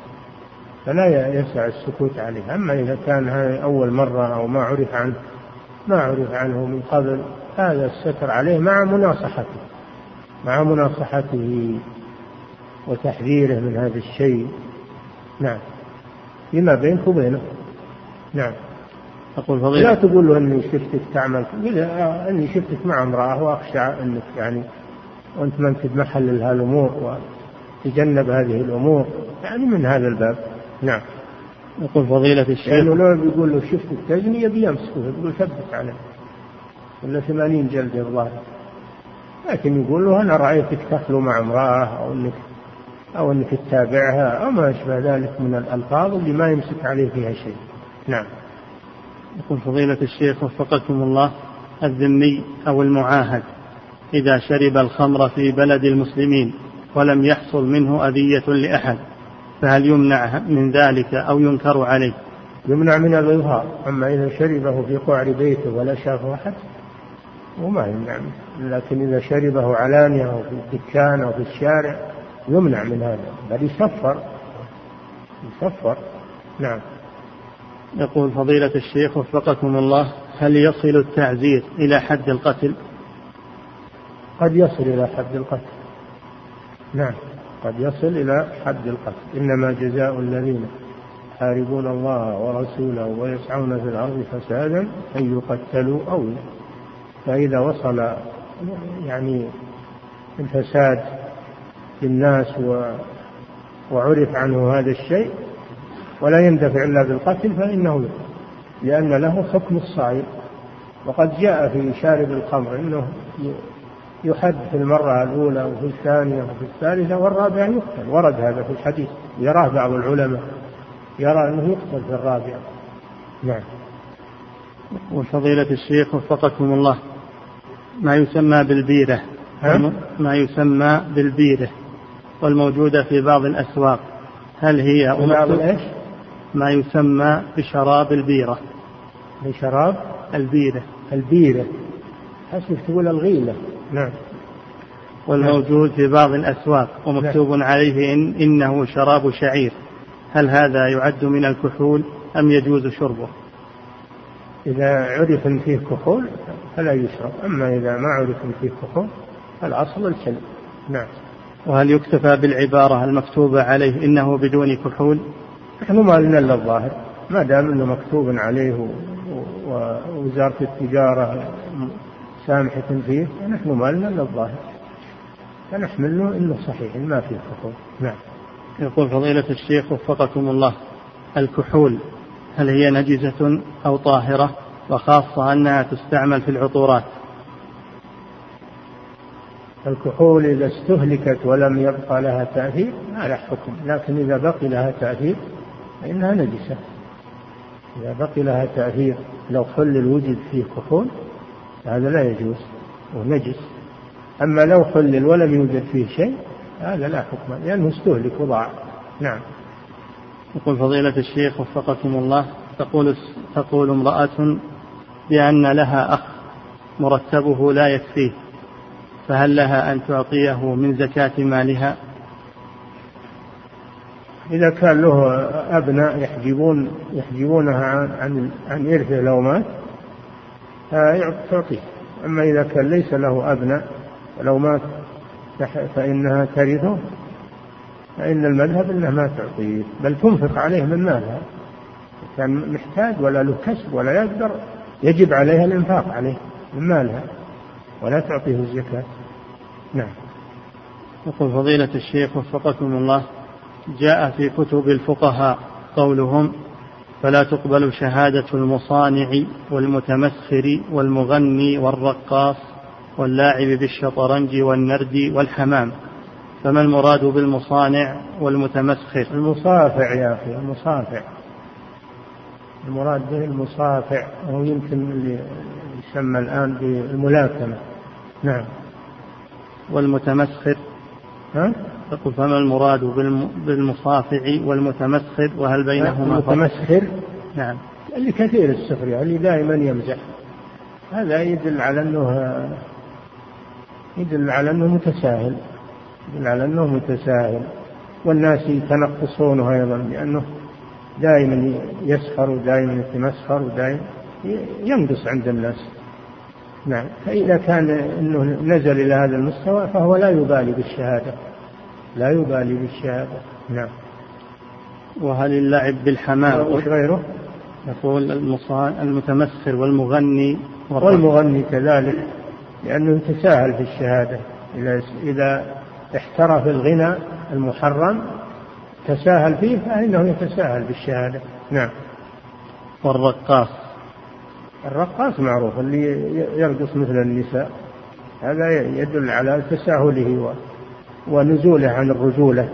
فلا يسع السكوت عليه. أما إذا كان هذا أول مرة أو ما عرف عنه ما عرف عنه من قبل، هذا الستر عليه مع مناصحته مع مناصحته وتحذيره من هذا الشيء. نعم، فيما بينك وبينه. نعم. أقول فضيلة: لا تقول له أني شفتك تعمل، قل أني شفتك مع امرأة وأخشى أنك يعني وأنت من في محل هالأمور وتجنب هذه الأمور، يعني من هذا الباب. نعم. يقول فضيلة الشيخ: لأنه لو بيقول له شفتك تزني يبي يمسكه، يقول ثبت عليه ولا ثمانين جلد الظاهر، لكن يقول له أنا رأيتك تخلو مع امرأة أو أنك أو أنك تتابعها أو ما أشبه ذلك من الألفاظ اللي ما يمسك عليه فيها شيء. نعم. يقول فضيلة الشيخ وفقكم الله: الذمي أو المعاهد إذا شرب الخمر في بلد المسلمين ولم يحصل منه أذية لأحد، فهل يمنع من ذلك أو ينكر عليه؟ يمنع من الإظهار، أما إذا شربه في قعر بيته ولا شافه أحد وما يمنع منه، لكن إذا شربه علانية أو في الدكان أو في الشارع يمنع من هذا، بل يصفر يصفر. نعم. يقول فضيلة الشيخ وفقكم الله: هل يصل التعزير إلى حد القتل؟ قد يصل إلى حد القتل. نعم، قد يصل إلى حد القتل. إنما جزاء الذين يحاربون الله ورسوله ويسعون في الأرض فسادا أن يقتلوا أو، فإذا وصل يعني الفساد للناس وعرف عنه هذا الشيء ولا يندفع إلا بالقتل فإنه، لأن له حكم الصائل. وقد جاء في شارب الخمر إنه يحد في المرة الأولى وفي الثانية وفي الثالثة والرابعة يقتل، ورد هذا في الحديث، يراه بعض العلماء يرى أنه يقتل في الرابعة. نعم. وفضيلة الشيخ وفقكم الله: ما يسمى بالبيرة ما يسمى بالبيرة والموجودة في بعض الأسواق، هل هي ما يسمى بشراب البيرة؟ بشراب البيرة البيرة حسب تقول الغيلة. نعم. والموجود في بعض الأسواق ومكتوب عليه إن إنه شراب شعير، هل هذا يعد من الكحول أم يجوز شربه؟ إذا عرف فيه كحول فلا يشرب، أما إذا ما عرف فيه كحول فالأصل الكل. نعم. وهل يكتفى بالعبارة المكتوبة عليه إنه بدون كحول؟ نحن ما لنا إلا الظاهر، ما دام إنه مكتوب عليه ووزارة التجارة سامحة فيه نحن ما لنا إلا الظاهر، فنحمل له إنه صحيح ما فيه كحول. نعم. يقول فضيلة الشيخ وفقكم الله، الكحول هل هي نجسة أو طاهرة، وخاصة أنها تستعمل في العطورات؟ الكحول إذا استهلكت ولم يبقى لها تأثير على حكم، لكن إذا بقي لها تأثير فإنها نجسة. إذا بقي لها تأثير لو خلل وجد فيه كحول هذا لا يجوز ونجس، أما لو خلل ولم يوجد فيه شيء هذا لا حكم لأنه استهلك وضاع. نعم. يقول فضيلة الشيخ وفقكم الله، تقول تقول امرأة بأن لها أخ مرتبه لا يكفيه، فهل لها أن تعطيه من زكاة مالها؟ إذا كان له أبناء يحجبون يحجبونها عن عن إرثه لو مات تعطيه، أما إذا كان ليس له أبناء لو مات فإنها ترثه، فإن المذهب أنها ما تعطيه بل تنفق عليه من مالها، كان محتاج ولا له كسب ولا يقدر يجب عليها الإنفاق عليه من مالها ولا تعطيه الزكاة. نعم. يقول فضيلة الشيخ وفقكم الله، جاء في كتب الفقهاء قولهم فلا تقبل شهادة المصانع والمتمسخر والمغني والرقاص واللاعب بالشطرنج والنرد والحمام، فما المراد بالمصانع والمتمسخر؟ المصافع يا أخي، المصافع المراد به المصافع، وهو يمكن اللي يسمى الآن بالملاكمة. نعم. والمتمسخر ها؟ تقول فما المراد بالمصافع والمتمسخر وهل بينهما فرق؟ المتمسخر نعم اللي كثير السخرية اللي دائما يمزح، هذا يدل على أنه يدل على أنه متساهل يدل على أنه متساهل والناس يتنقصونه أيضا لأنه دائما يسخر ودائما يتمسخر ودائما ينقص عند الناس. نعم. فإذا كان أنه نزل إلى هذا المستوى فهو لا يبالي بالشهادة لا يبالي بالشهادة. نعم. وهل اللعب بالحمام وش غيره؟ يقول المتمسخر والمغني والمغني كذلك لأنه يتساهل في الشهادة، إذا إذا احترف الغنى المحرم تساهل فيه فإنه يتساهل بالشهادة. نعم. والرقاص الرقاص معروف اللي يرقص مثل النساء، هذا يدل على تساهله ونزوله عن الرجولة،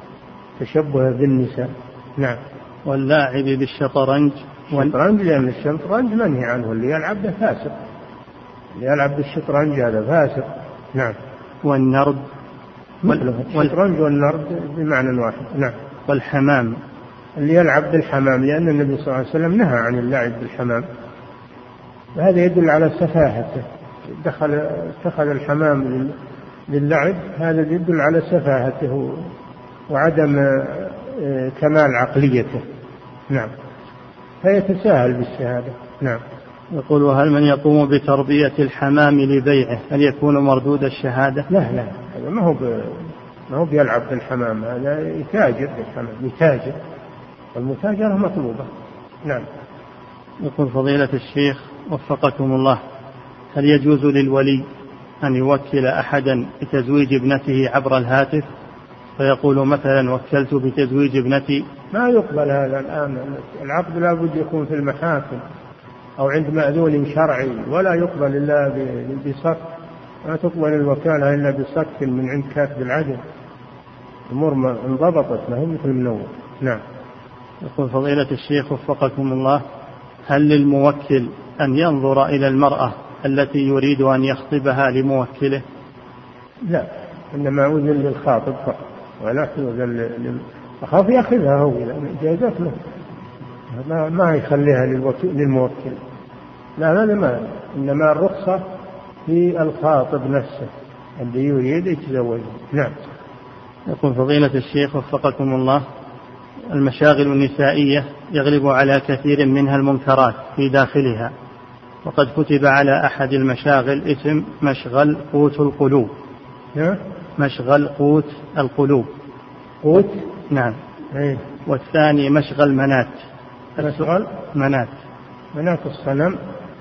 تشبه بالنساء. نعم. واللاعب بالشطرنج والشطرنج لأن الشطرنج منهي عنه، اللي يلعب به فاسق، اللي يلعب بالشطرنج هذا فاسق. نعم. والنرد والشطرنج والنرد بمعنى واحد. نعم. والحمام اللي يلعب بالحمام لأن النبي صلى الله عليه وسلم نهى عن اللعب بالحمام، وهذا يدل على سفاهته، دخل اتخذ الحمام للعب، هذا يدل على سفاهته وعدم كمال عقليته. نعم. فيتساهل بالشهادة. نعم. يقول وهل من يقوم بتربية الحمام لبيعه هل يكون مردود الشهادة؟ لا لا، هذا ما هو ما هو بيلعب بالحمام، هذا يتاجر بالحمام، يتاجر، والمتاجرة مطلوبة. نعم. يقول فضيلة الشيخ وفقكم الله، هل يجوز للولي أن يوكل أحدا بتزويج ابنته عبر الهاتف فيقول مثلا وكلت بتزويج ابنتي؟ ما يقبل هذا الآن، العقد لا بد يكون في المحاكم أو عند مأذون شرعي، ولا يقبل إلا بصك، ما تقبل الوكالة إلا بصك من عند كاتب العدل، أمور ما انضبطت ما هي مثل النوم. نعم. يقول فضيلة الشيخ وفقكم الله، هل للموكل أن ينظر إلى المرأة التي يريد أن يخطبها لموكله؟ لا، إنما أذن للخاطب فقط ولا تؤذن، أخاف يأخذها هو إذا جازت له، ما, ما يخليها للموكل. لا هذا ما، إنما الرخصة في الخاطب نفسه اللي يريد يتزوج. نعم. يقول فضيلة الشيخ وفقكم الله: المشاغل النسائية يغلب على كثير منها المنكرات في داخلها، وقد كتب على أحد المشاغل اسم مشغل قوت القلوب. مشغل قوت القلوب. قوت؟ نعم. ايه. والثاني مشغل منات. مشغل منات منات الصنم.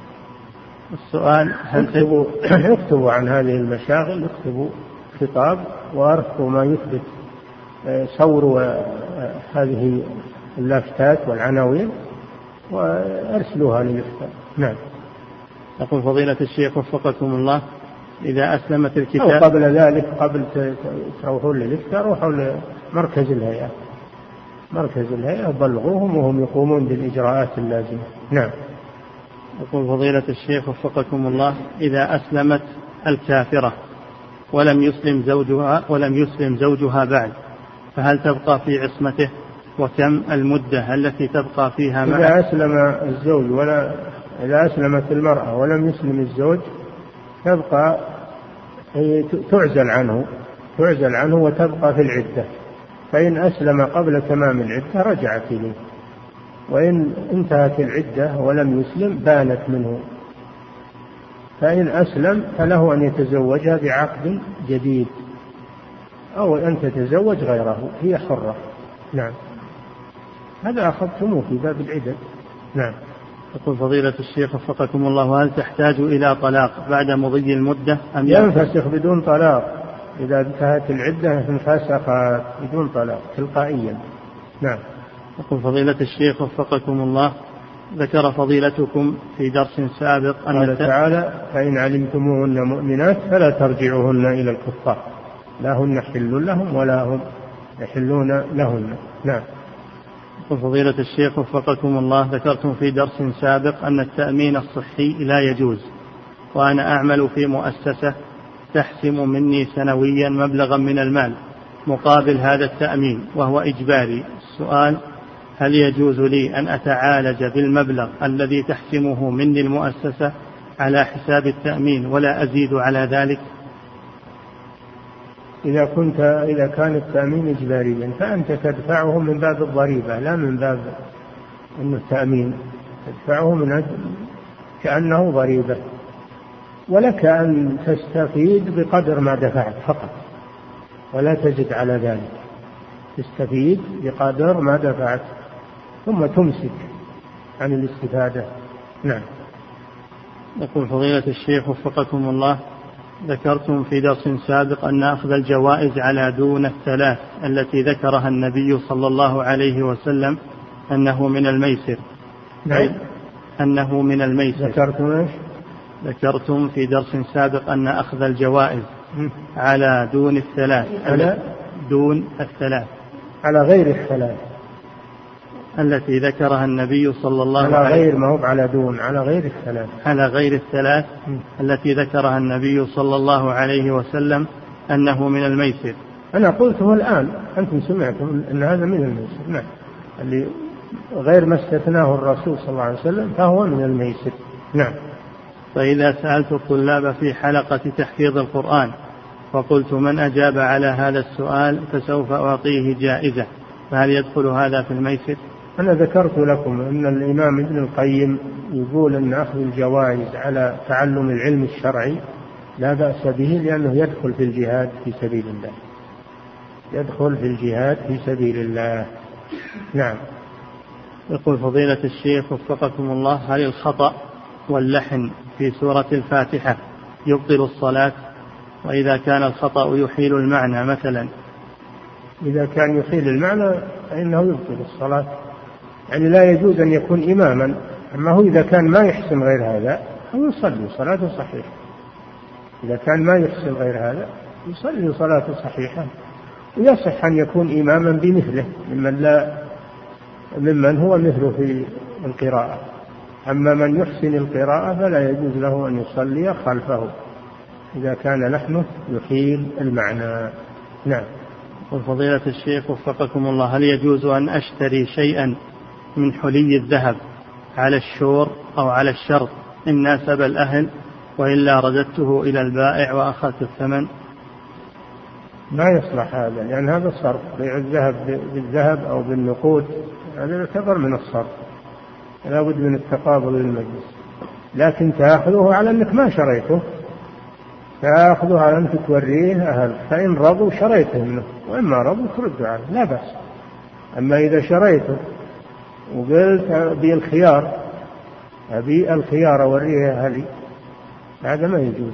السؤال: هل اكتبوا اكتبوا عن هذه المشاغل، اكتبوا خطاب وارفقوا ما يثبت، صوروا هذه اللافتات والعناوين وارسلوها للإفتاء. نعم. يقول فضيلة الشيخ وفقكم الله: إذا أسلمت الكتاب أو قبل ذلك، قبل تروحون للإفتاء روحوا لمركز الهيئة، مركز الهيئة بلغوهم وهم يقومون بالإجراءات اللازمة. نعم. يقول فضيلة الشيخ وفقكم الله: إذا أسلمت الكافرة ولم يسلم زوجها ولم يسلم زوجها بعد، فهل تبقى في عصمته؟ وكم المدة التي تبقى فيها معه؟ إذا أسلم الزوج ولا إذا أسلمت المرأة ولم يسلم الزوج تبقى تعزل عنه تعزل عنه وتبقى في العدة، فإن أسلم قبل تمام العدة رجعت إليه، وإن انتهت العدة ولم يسلم بانت منه، فإن أسلم فله أن يتزوجها بعقد جديد أو أن تتزوج غيره، هي حرة. نعم. هذا أخذتموه في باب العدة. نعم. يقول فضيلة الشيخ وفقكم الله: هل تحتاج إلى طلاق بعد مضي المدة أم ينفسخ بدون طلاق؟ إذا انتهت العدة انفسخت بدون طلاق تلقائيا. نعم. يقول فضيلة الشيخ وفقكم الله: ذكر فضيلتكم في درس سابق أن قال تعالى: فإن علمتموهن مؤمنات فلا ترجعوهن إلى الكفار، لا هن حل لهم ولا هم يحلون لهن. نعم. يقول فضيلة الشيخ وفقكم الله: ذكرتم في درس سابق أن التأمين الصحي لا يجوز، وأنا أعمل في مؤسسة تحسم مني سنويا مبلغا من المال مقابل هذا التأمين وهو إجباري. السؤال: هل يجوز لي أن أتعالج بالمبلغ الذي تحسمه مني المؤسسة على حساب التأمين ولا أزيد على ذلك؟ إذا كنت إذا كان التأمين إجباريا فأنت تدفعه من باب الضريبة لا من باب أنه التأمين، تدفعه من أجل كأنه ضريبة، ولك أن تستفيد بقدر ما دفعت فقط ولا تزد على ذلك، تستفيد بقدر ما دفعت ثم تمسك عن الاستفادة. نعم. يقول فضيلة الشيخ وفقكم الله: ذكرتم في درس سابق أن أخذ الجوائز على دون الثلاث التي ذكرها النبي صلى الله عليه وسلم أنه من الميسر. نعم. أنه من الميسر. ذكرتم إيش؟ ذكرتم في درس سابق أن أخذ الجوائز على دون الثلاث على دون الثلاث على غير الثلاث التي ذكرها النبي صلى الله عليه وسلم. على غير، ما هو على دون، على غير الثلاث على غير الثلاث م. التي ذكرها النبي صلى الله عليه وسلم أنه من الميسر. أنا قلته الآن، أنتم سمعتم أن هذا من الميسر. نعم. اللي غير ما استثناه الرسول صلى الله عليه وسلم فهو من الميسر. نعم. فإذا سألت الطلاب في حلقة تحفيظ القرآن فقلت من أجاب على هذا السؤال فسوف أعطيه جائزة، فهل يدخل هذا في الميسر؟ أنا ذكرت لكم أن الإمام ابن القيم يقول أن أخذ الجوائز على تعلم العلم الشرعي لا بأس به، لأنه يدخل في الجهاد في سبيل الله، يدخل في الجهاد في سبيل الله. نعم. يقول فضيلة الشيخ وفقكم الله: هل الخطأ واللحن في سورة الفاتحة يبطل الصلاة؟ وإذا كان الخطأ يحيل المعنى مثلا؟ إذا كان يحيل المعنى فإنه يبطل الصلاة، يعني لا يجوز أن يكون إماما. أما هو إذا كان ما يحسن غير هذا هو يصلي صلاته صحيحة، إذا كان ما يحسن غير هذا يصلي صلاته صحيحة، ويصح أن يكون إماما بمثله ممن, لا ممن هو مثله في القراءة. أما من يحسن القراءة فلا يجوز له أن يصلي خلفه إذا كان لحنه يحيل المعنى. نعم. وفضيلة الشيخ وفقكم الله: هل يجوز أن أشتري شيئا من حلي الذهب على الشور أو على الشرط إن ناسب الأهل، وإلا رددته إلى البائع وأخذت الثمن؟ ما يصلح هذا، لأن هذا الصرف، بيع الذهب بالذهب أو بالنقود هذا يعتبر من الصرف، لا بد من التقابل للمجلس. لكن تأخذه على أنك ما شريته، تأخذه على أنك توريه أهل، فإن رضوا شريته منه، وإما رضوا ترد عنه لا بأس. أما إذا شريته وقلت أبي الخيار أبي الخيار أوريه أهلي، هذا ما يجوز،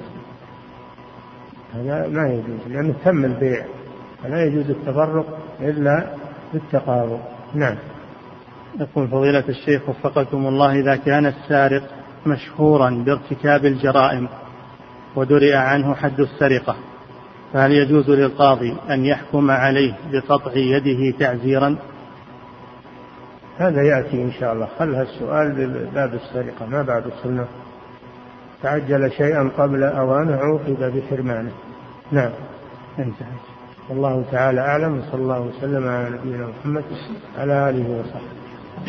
هذا ما يجوز، لأنه تم البيع، فلا يجوز التفرق إلا بالتقابل. نعم. يقول فضيلة الشيخ وفقكم الله: إذا كان السارق مشهورا بارتكاب الجرائم ودرئ عنه حد السرقة، فهل يجوز للقاضي أن يحكم عليه بقطع يده تعزيرا؟ هذا يأتي إن شاء الله، خلها السؤال بباب السرقة ما بعد السنة. تعجل شيئا قبل أوانه عوقب بحرمانه. نعم. انتهى. والله تعالى أعلم، وصلى الله وسلم على نبينا محمد على آله وصحبه.